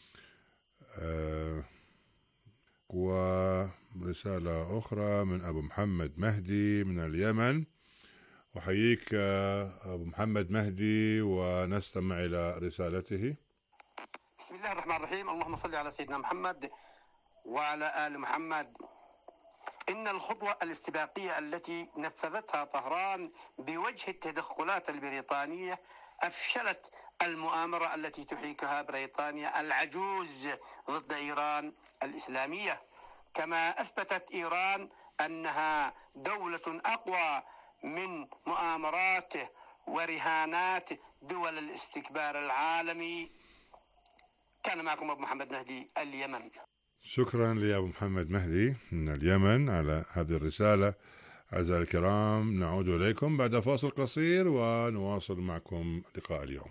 آه ورسالة أخرى من أبو محمد مهدي من اليمن. أحييك أبو محمد مهدي ونستمع إلى رسالته. بسم الله الرحمن الرحيم. اللهم صل على سيدنا محمد وعلى آل محمد. إن الخطوة الاستباقية التي نفذتها طهران بوجه التدخلات البريطانية أفشلت المؤامرة التي تحيكها بريطانيا العجوز ضد إيران الإسلامية، كما أثبتت إيران أنها دولة أقوى من مؤامرات ورهانات دول الاستكبار العالمي. كان معكم أبو محمد مهدي، اليمن. شكرا لأبو محمد مهدي من اليمن على هذه الرسالة. أعزائي الكرام، نعود إليكم بعد فاصل قصير ونواصل معكم لقاء اليوم.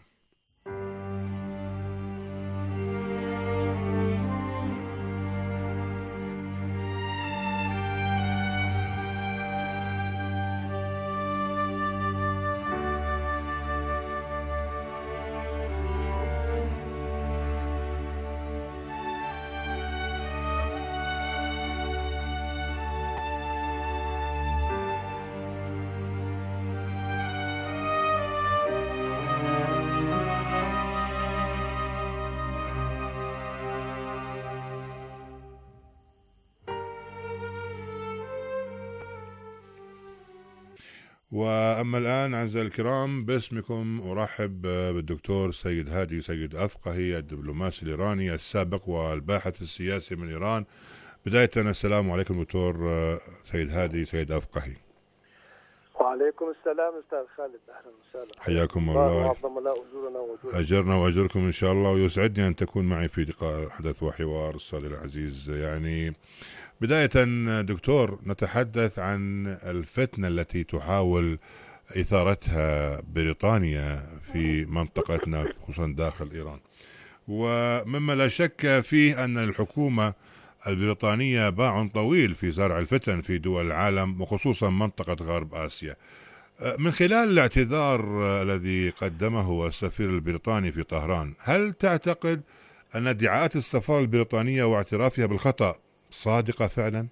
وأما الآن أعزائي الكرام، باسمكم أرحب بالدكتور سيد هادي سيد أفقهي، الدبلوماسي الإيراني السابق والباحث السياسي من إيران. بداية السلام عليكم دكتور سيد هادي سيد أفقهي. وعليكم السلام أستاذ خالد، أهلا وسهلا. حياكم الله. وعظم الله أجورنا وأجورنا. أجرنا وأجركم إن شاء الله، ويسعدني أن تكون معي في لقاء حدث وحوار أستاذ العزيز. يعني بداية دكتور، نتحدث عن الفتنة التي تحاول إثارتها بريطانيا في منطقتنا خصوصا داخل إيران، ومما لا شك فيه أن الحكومة البريطانية باع طويل في زرع الفتن في دول العالم وخصوصا منطقة غرب آسيا. من خلال الاعتذار الذي قدمه السفير البريطاني في طهران، هل تعتقد أن ادعاءات السفارة البريطانية واعترافها بالخطأ صادقة فعلا؟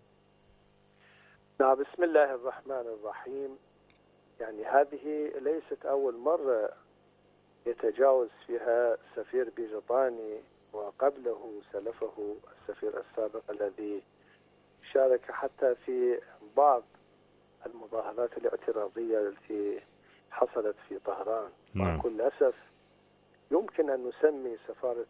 نعم، بسم الله الرحمن الرحيم. يعني هذه ليست أول مرة يتجاوز فيها سفير بريطاني، وقبله سلفه السفير السابق الذي شارك حتى في بعض المظاهرات الاعتراضية التي حصلت في طهران. نعم. بكل أسف يمكن أن نسمي سفارة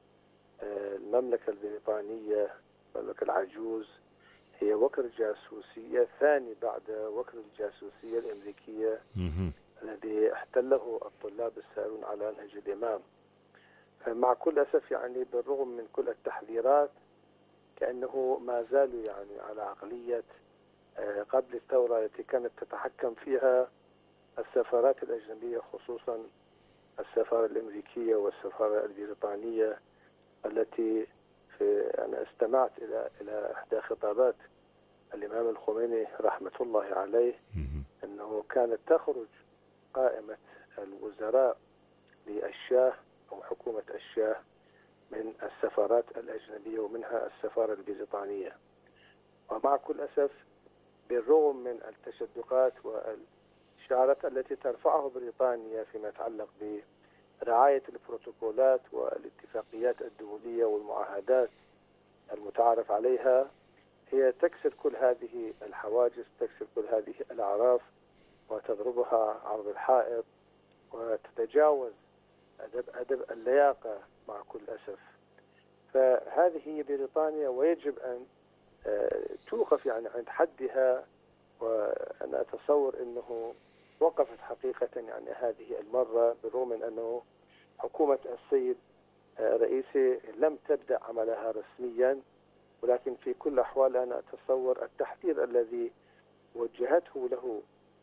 المملكة البريطانية المملكة العجوز هي وكر جاسوسية ثاني بعد وكر الجاسوسية الأمريكية الذي احتله الطلاب السائرون على نهج الإمام. مع كل أسف يعني بالرغم من كل التحذيرات كأنه ما زالوا يعني على عقلية قبل الثورة التي كانت تتحكم فيها السفارات الأجنبية، خصوصا السفارة الأمريكية والسفارة البريطانية، التي في أنا استمعت إلى إلى إحدى خطابات الإمام الخميني رحمة الله عليه، أنه كانت تخرج قائمة الوزراء للشاه أو حكومة الشاه من السفارات الأجنبية ومنها السفارة البريطانية. ومع كل أسف بالرغم من التشدقات والشعارات التي ترفعه بريطانيا فيما يتعلق برعاية البروتوكولات والاتفاقيات الدولية والمعاهدات المتعارف عليها، هي تكسر كل هذه الحواجز، تكسر كل هذه الأعراف وتضربها عرض الحائط وتتجاوز أدب أدب اللياقة مع كل أسف. فهذه هي بريطانيا، ويجب أن توقف يعني عند حدها. وأنا أتصور أنه وقفت حقيقة يعني هذه المرة، بالرغم من أنه حكومة السيد رئيسي لم تبدأ عملها رسميا، ولكن في كل الأحوال أنا أتصور التحذير الذي وجهته له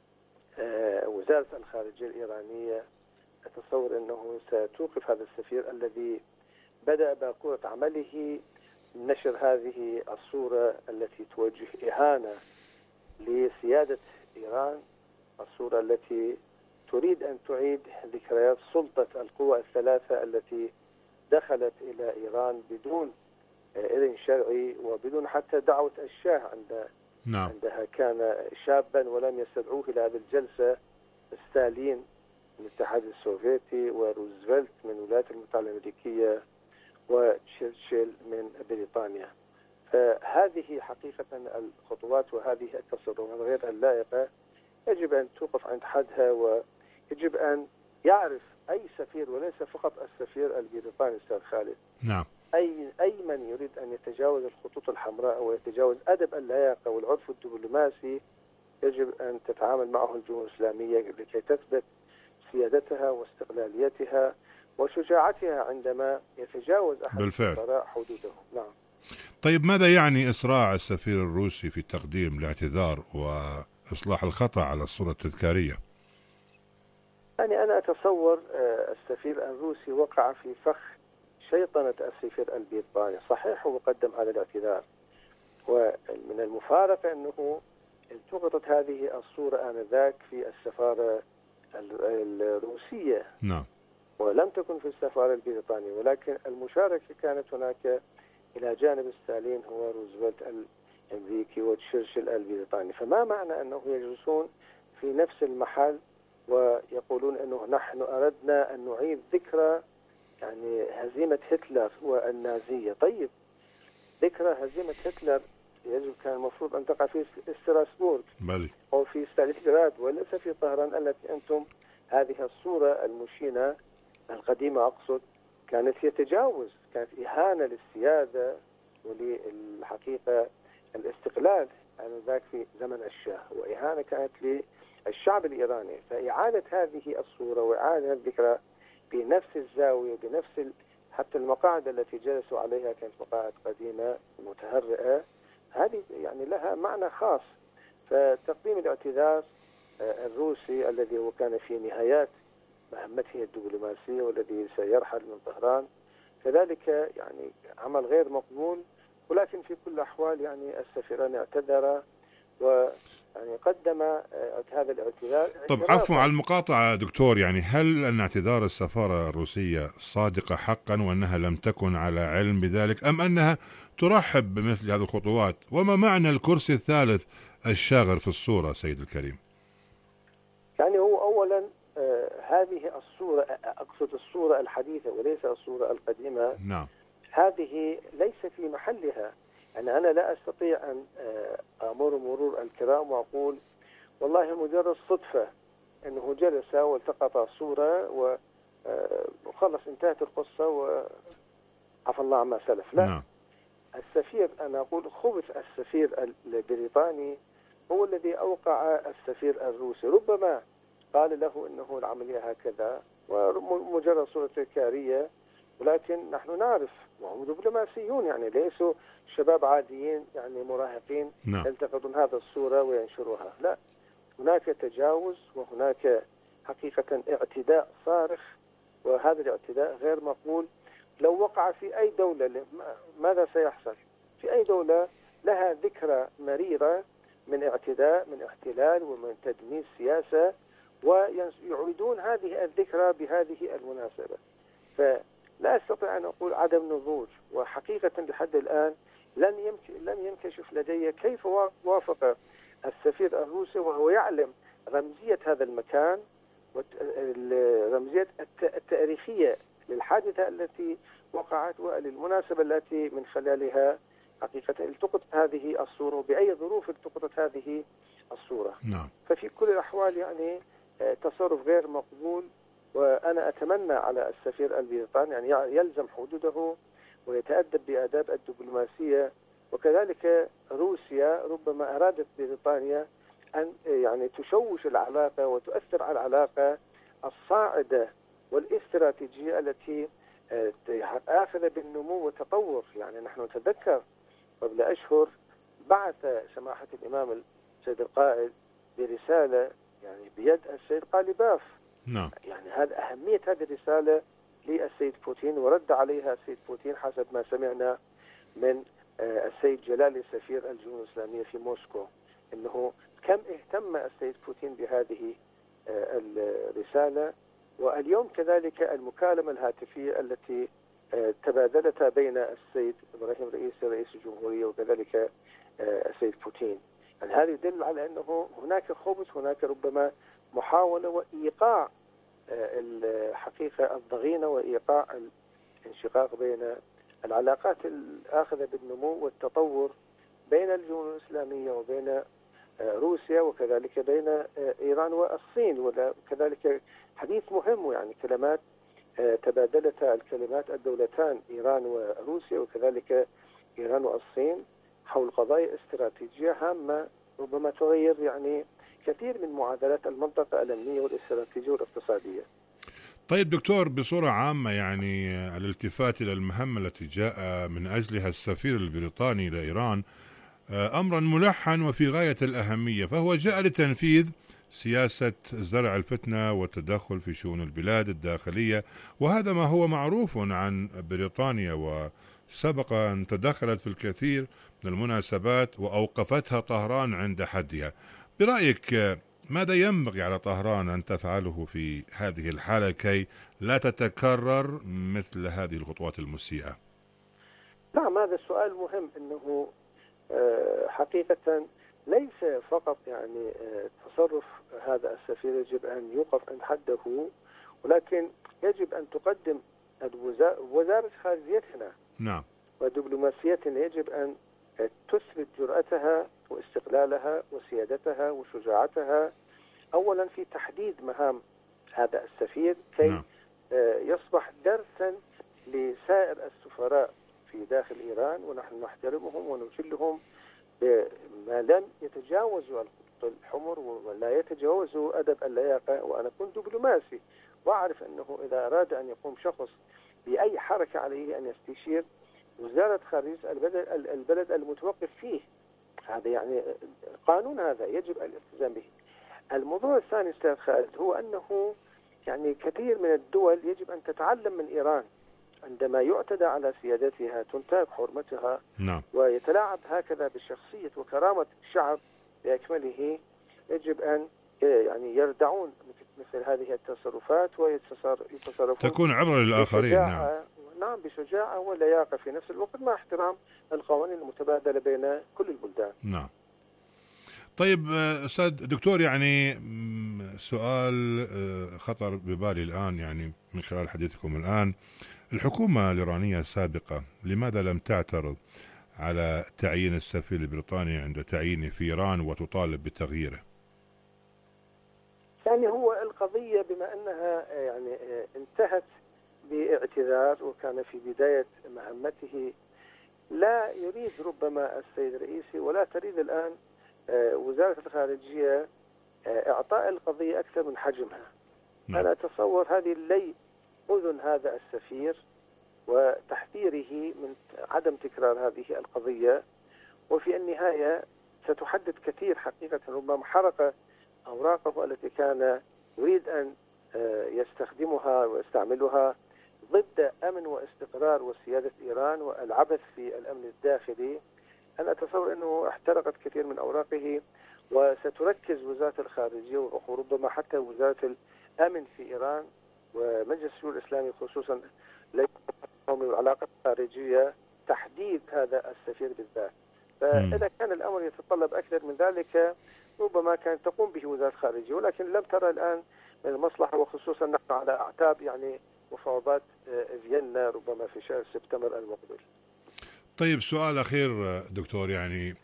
وزارة الخارجية الإيرانية، أتصور أنه ستوقف هذا السفير الذي بدأ باكورة عمله نشر هذه الصورة التي توجه إهانة لسيادة إيران، الصورة التي تريد أن تعيد ذكريات سلطة القوى الثلاثة التي دخلت إلى إيران بدون إذن شرعي وبدون حتى دعوة الشاه عند نعم. عندها كان شابا ولم يستدعوه إلى هذه الجلسة ستالين من الاتحاد السوفيتي وروزفلت من الولايات المتحدة الأمريكية وتشرشل من بريطانيا. فهذه حقيقة الخطوات وهذه التصرفات غير اللائقة يجب أن توقف عند حدها، ويجب أن يعرف أي سفير وليس فقط السفير البريطاني أستاذ خالد، نعم، أي أي من يريد أن يتجاوز الخطوط الحمراء ويتجاوز أدب اللياقة والعرف الدبلوماسي، يجب أن تتعامل معه الجمهورية الإسلامية لكي تثبت سيادتها واستقلاليتها وشجاعتها عندما يتجاوز أحد السفراء حدوده. نعم. طيب ماذا يعني إسراع السفير الروسي في تقديم الاعتذار وإصلاح الخطأ على الصورة التذكارية؟ يعني أنا أتصور السفير الروسي وقع في فخ شيطنة السفير البريطاني. صحيح هو قدم على الاعتذار، ومن المفارقة أنه التقطت هذه الصورة آنذاك في السفارة الروسية، نعم، ولم تكن في السفارة البريطانية، ولكن المشاركة كانت هناك إلى جانب ستالين هو روزفلت الأمريكي وتشرشل البريطاني. فما معنى أنه يجلسون في نفس المحل ويقولون أنه نحن أردنا أن نعيد ذكرى يعني هزيمة هتلر والنازية؟ طيب ذكرى هزيمة هتلر يجب كان المفروض أن تقع في ستراسبورغ أو في ستالينغراد وليس في طهران، التي أنتم هذه الصورة المشينة القديمة أقصد كانت هي تجاوز، كانت إهانة للسيادة وللحقيقة الاستقلال آنذاك في زمن الشاه، وإهانة كانت للشعب الإيراني. فإعادة هذه الصورة وإعادة الذكرى بنفس الزاوية بنفس ال... حتى المقاعد التي جلسوا عليها كانت مقاعد قديمة متهرئة، هذه يعني لها معنى خاص. فتقديم الاعتذار الروسي الذي هو كان في نهايات مهمته الدبلوماسية والذي سيرحل من طهران كذلك يعني عمل غير مقبول، ولكن في كل الأحوال يعني السفيران اعتذرا ويعني قدم هذا الاعتذار. طب عفوا على المقاطعة دكتور، يعني هل أن اعتذار السفارة الروسية صادقة حقا وأنها لم تكن على علم بذلك، أم أنها ترحب بمثل هذه الخطوات؟ وما معنى الكرسي الثالث الشاغر في الصورة سيد الكريم؟ يعني هو أولا آه هذه الصورة، أقصد الصورة الحديثة وليس الصورة القديمة، نعم، هذه ليس في محلها. يعني أنا لا أستطيع أن أمر مرور الكرام وأقول والله مجرد صدفة أنه جلس والتقط صورة وخلص انتهت القصة وعفى الله عما سلف. لا، نعم. السفير أنا أقول خبث السفير البريطاني هو الذي أوقع السفير الروسي، ربما قال له أنه العملية هكذا ومجرد صورة تذكارية، ولكن نحن نعرف وهم دبلوماسيون يعني ليسوا شباب عاديين يعني مراهقين نعم. يلتقطون هذا الصورة وينشروها. لا، هناك تجاوز وهناك حقيقة اعتداء صارخ، وهذا الاعتداء غير مقبول. لو وقع في أي دولة ماذا سيحصل؟ في أي دولة لها ذكرى مريرة من اعتداء، من احتلال ومن تدنيس سياسة، ويعيدون هذه الذكرى بهذه المناسبة. فلا أستطيع أن أقول عدم نضوج، وحقيقة لحد الآن لن يمكن لم ينكشف لدي كيف وافق السفير الروسي وهو يعلم رمزية هذا المكان والرمزية التاريخية للحادثة التي وقعت وللمناسبة التي من خلالها حقيقة التقطت هذه الصورة، وبأي ظروف التقطت هذه الصورة. نعم. ففي كل الأحوال يعني تصرف غير مقبول، وأنا أتمنى على السفير البريطاني يعني يلزم حدوده ويتأدب بآداب الدبلوماسية. وكذلك روسيا ربما أرادت بريطانيا أن يعني تشوش العلاقة وتؤثر على العلاقة الصاعدة والاستراتيجية التي آخذ بالنمو والتطور. يعني نحن نتذكر قبل أشهر بعث سماحة الإمام السيد القائد برسالة يعني بيد السيد قاليباف. نعم. يعني هذا أهمية هذه الرسالة للسيد بوتين، ورد عليها السيد بوتين حسب ما سمعنا من السيد جلالي سفير الجنوب الإسلامية في موسكو، أنه كم اهتم السيد بوتين بهذه الرسالة. واليوم كذلك المكالمة الهاتفية التي تبادلتها بين السيد إبراهيم رئيسي رئيس الجمهورية وكذلك السيد بوتين، يعني هذا يدل على أنه هناك خبث، هناك ربما محاولة وإيقاع الحقيقة الضغينة وإيقاع الانشقاق بين العلاقات الآخذة بالنمو والتطور بين الجمهورية الإسلامية وبين روسيا، وكذلك بين إيران والصين. وكذلك حديث مهم يعني كلمات تبادلتها الكلمات الدولتان إيران وروسيا وكذلك إيران والصين حول قضايا استراتيجية هامة ربما تغير يعني كثير من معادلات المنطقة الأمنية والاستراتيجية والاقتصادية. طيب دكتور، بصورة عامة يعني الالتفات إلى المهمة التي جاء من أجلها السفير البريطاني لإيران أمرا ملحا وفي غاية الأهمية، فهو جاء لتنفيذ سياسة زرع الفتنة والتدخل في شؤون البلاد الداخلية، وهذا ما هو معروف عن بريطانيا، وسبق أن تدخلت في الكثير من المناسبات وأوقفتها طهران عند حدها. برأيك ماذا ينبغي على طهران أن تفعله في هذه الحالة كي لا تتكرر مثل هذه الخطوات المسيئة؟ نعم، هذا السؤال مهم. أنه حقيقة ليس فقط يعني تصرف هذا السفير يجب أن يوقف عند حده، ولكن يجب أن تقدم وزارة خارجيتنا نعم ودبلوماسيتنا يجب أن تثبت جرأتها واستقلالها وسيادتها وشجاعتها أولا في تحديد مهام هذا السفير كي نعم. يصبح درسا لسائر السفراء في داخل إيران، ونحن نحترمهم ونجلهم ما لم يتجاوزوا الخطوط الحمر ولا يتجاوزوا أدب اللياقة. وأنا كنت دبلوماسي وأعرف أنه إذا أراد أن يقوم شخص بأي حركة عليه أن يستشير وزارة خارجية البلد, البلد المتوقف فيه. هذا يعني قانون، هذا يجب الالتزام به. الموضوع الثاني أستاذ خالد هو أنه يعني كثير من الدول يجب أن تتعلم من إيران. عندما يعتدى على سيادتها تنتهك حرمتها نعم. ويتلاعب هكذا بشخصية وكرامة الشعب بأكمله، يجب أن يعني يردعون مثل هذه التصرفات ويتصرفون تكون عبرة للآخرين. نعم نعم بشجاعة ولياقة في نفس الوقت مع احترام القوانين المتبادلة بين كل البلدان. نعم. طيب أستاذ دكتور، يعني سؤال خطر ببالي الآن يعني من خلال حديثكم الآن، الحكومة الإيرانية السابقة لماذا لم تعترض على تعيين السفير البريطاني عند تعيينه في إيران وتطالب بتغييره؟ يعني هو القضية بما أنها يعني انتهت باعتذار وكان في بداية مهمته، لا يريد ربما السيد الرئيسي ولا تريد الآن وزارة الخارجية إعطاء القضية أكثر من حجمها. نعم. أنا أتصور هذه اللي أذن هذا السفير وتحذيره من عدم تكرار هذه القضية. وفي النهاية ستحدد كثير حقيقة، ربما حرق أوراقه التي كان يريد أن يستخدمها ويستعملها ضد أمن واستقرار وسيادة إيران والعبث في الأمن الداخلي. أنا أتصور أنه احترقت كثير من أوراقه، وستركز وزارة الخارجية وربما حتى وزارة الأمن في إيران ومجلس الشورى الإسلامي خصوصا والعلاقات الخارجية تحديد هذا السفير بالذات. فإذا كان الأمر يتطلب أكثر من ذلك ربما كانت تقوم به وزارة الخارجية، ولكن لم ترى الآن من المصلحة، وخصوصا نحن على أعتاب يعني مفاوضات فيينا ربما في شهر سبتمبر المقبل. طيب سؤال أخير دكتور، يعني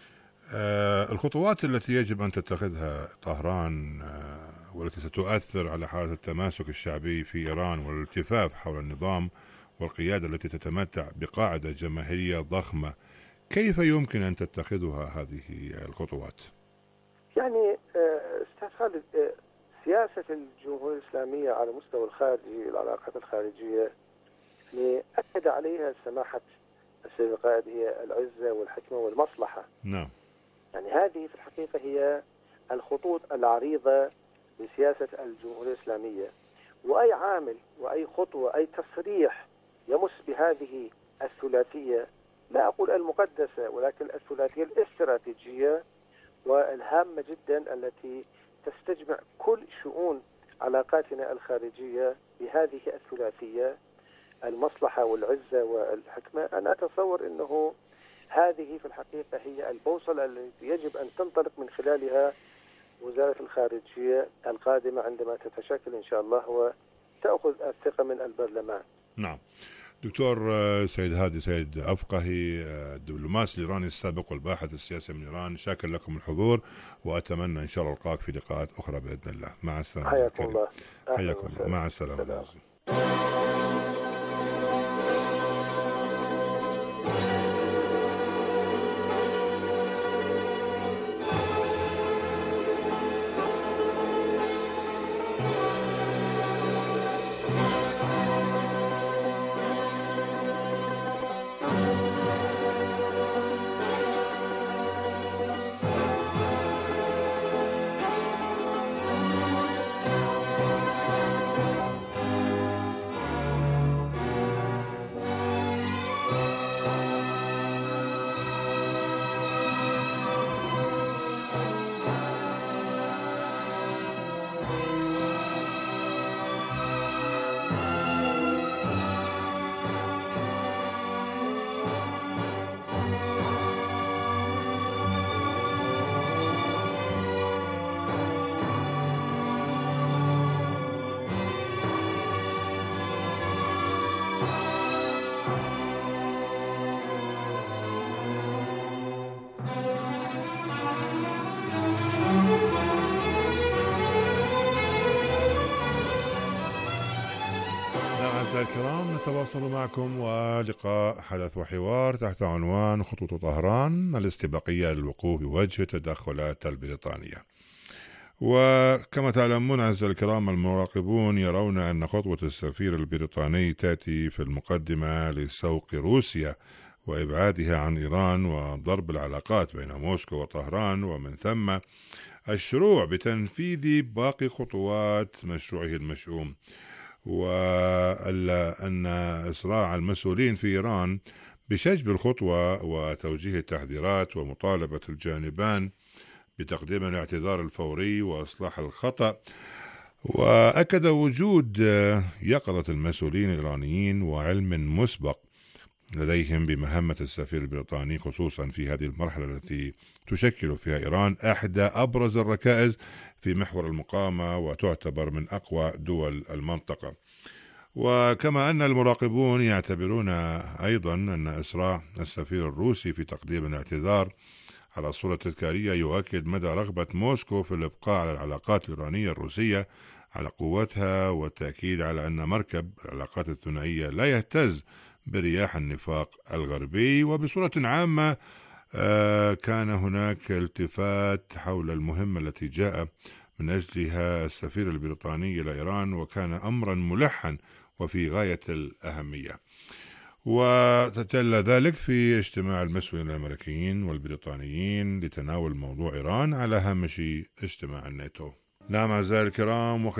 آه الخطوات التي يجب أن تتخذها طهران آه والتي ستؤثر على حالة التماسك الشعبي في إيران والالتفاف حول النظام والقيادة التي تتمتع بقاعدة جماهيرية ضخمة، كيف يمكن أن تتخذها هذه الخطوات؟ يعني أستاذ خالد، سياسة الجمهورية الإسلامية على مستوى الخارجي، العلاقات الخارجية، يعني أكد عليها سماحة السيد القائد هي العزة والحكمة والمصلحة. نعم. يعني هذه في الحقيقة هي الخطوط العريضة لسياسة الجمهورية الإسلامية، وأي عامل وأي خطوة أي تصريح يمس بهذه الثلاثية، لا أقول المقدسة ولكن الثلاثية الاستراتيجية والهامة جدا التي تستجمع كل شؤون علاقاتنا الخارجية بهذه الثلاثية، المصلحة والعزة والحكمة. أنا أتصور أنه هذه في الحقيقة هي البوصلة التي يجب أن تنطلق من خلالها وزارة الخارجية القادمة عندما تتشكل إن شاء الله وتأخذ الثقة من البرلمان. نعم. دكتور سيد هادي سيد أفقهي، الدبلوماسي الإيراني السابق والباحث السياسي من إيران، شاكر لكم الحضور، وأتمنى إن شاء الله ألقاك في لقاءات أخرى بإذن الله. مع السلامة. حياكم الله. حياكم الله. مع السلامة. الكرام، نتواصل معكم ولقاء حدث وحوار تحت عنوان خطوط طهران الاستباقية للوقوف بوجه التدخلات البريطانية. وكما تعلمون أعزائي الكرام المراقبون يرون أن خطوة السفير البريطاني تأتي في المقدمة لسوق روسيا وإبعادها عن إيران وضرب العلاقات بين موسكو وطهران، ومن ثم الشروع بتنفيذ باقي خطوات مشروعه المشؤوم، وأن إسراع المسؤولين في إيران بشجب الخطوة وتوجيه التحذيرات ومطالبة الجانبان بتقديم الاعتذار الفوري وإصلاح الخطأ. وأكد وجود يقظة المسؤولين الإيرانيين وعلم مسبق لديهم بمهمة السفير البريطاني، خصوصا في هذه المرحلة التي تشكل فيها إيران أحدى أبرز الركائز في محور المقاومة وتعتبر من أقوى دول المنطقة. وكما أن المراقبون يعتبرون أيضا أن إسراع السفير الروسي في تقديم الاعتذار على صورة تذكارية يؤكد مدى رغبة موسكو في الإبقاء على العلاقات الإيرانية الروسية على قوتها، والتأكيد على أن مركب العلاقات الثنائية لا يهتز برياح النفاق الغربي. وبصورة عامة كان هناك التفات حول المهمة التي جاء من أجلها السفير البريطاني إلى إيران، وكان أمرا ملحا وفي غاية الأهمية. وتتلى ذلك في اجتماع المسؤولين الأمريكيين والبريطانيين لتناول موضوع إيران على هامش اجتماع الناتو. نعم أعزائي الكرام،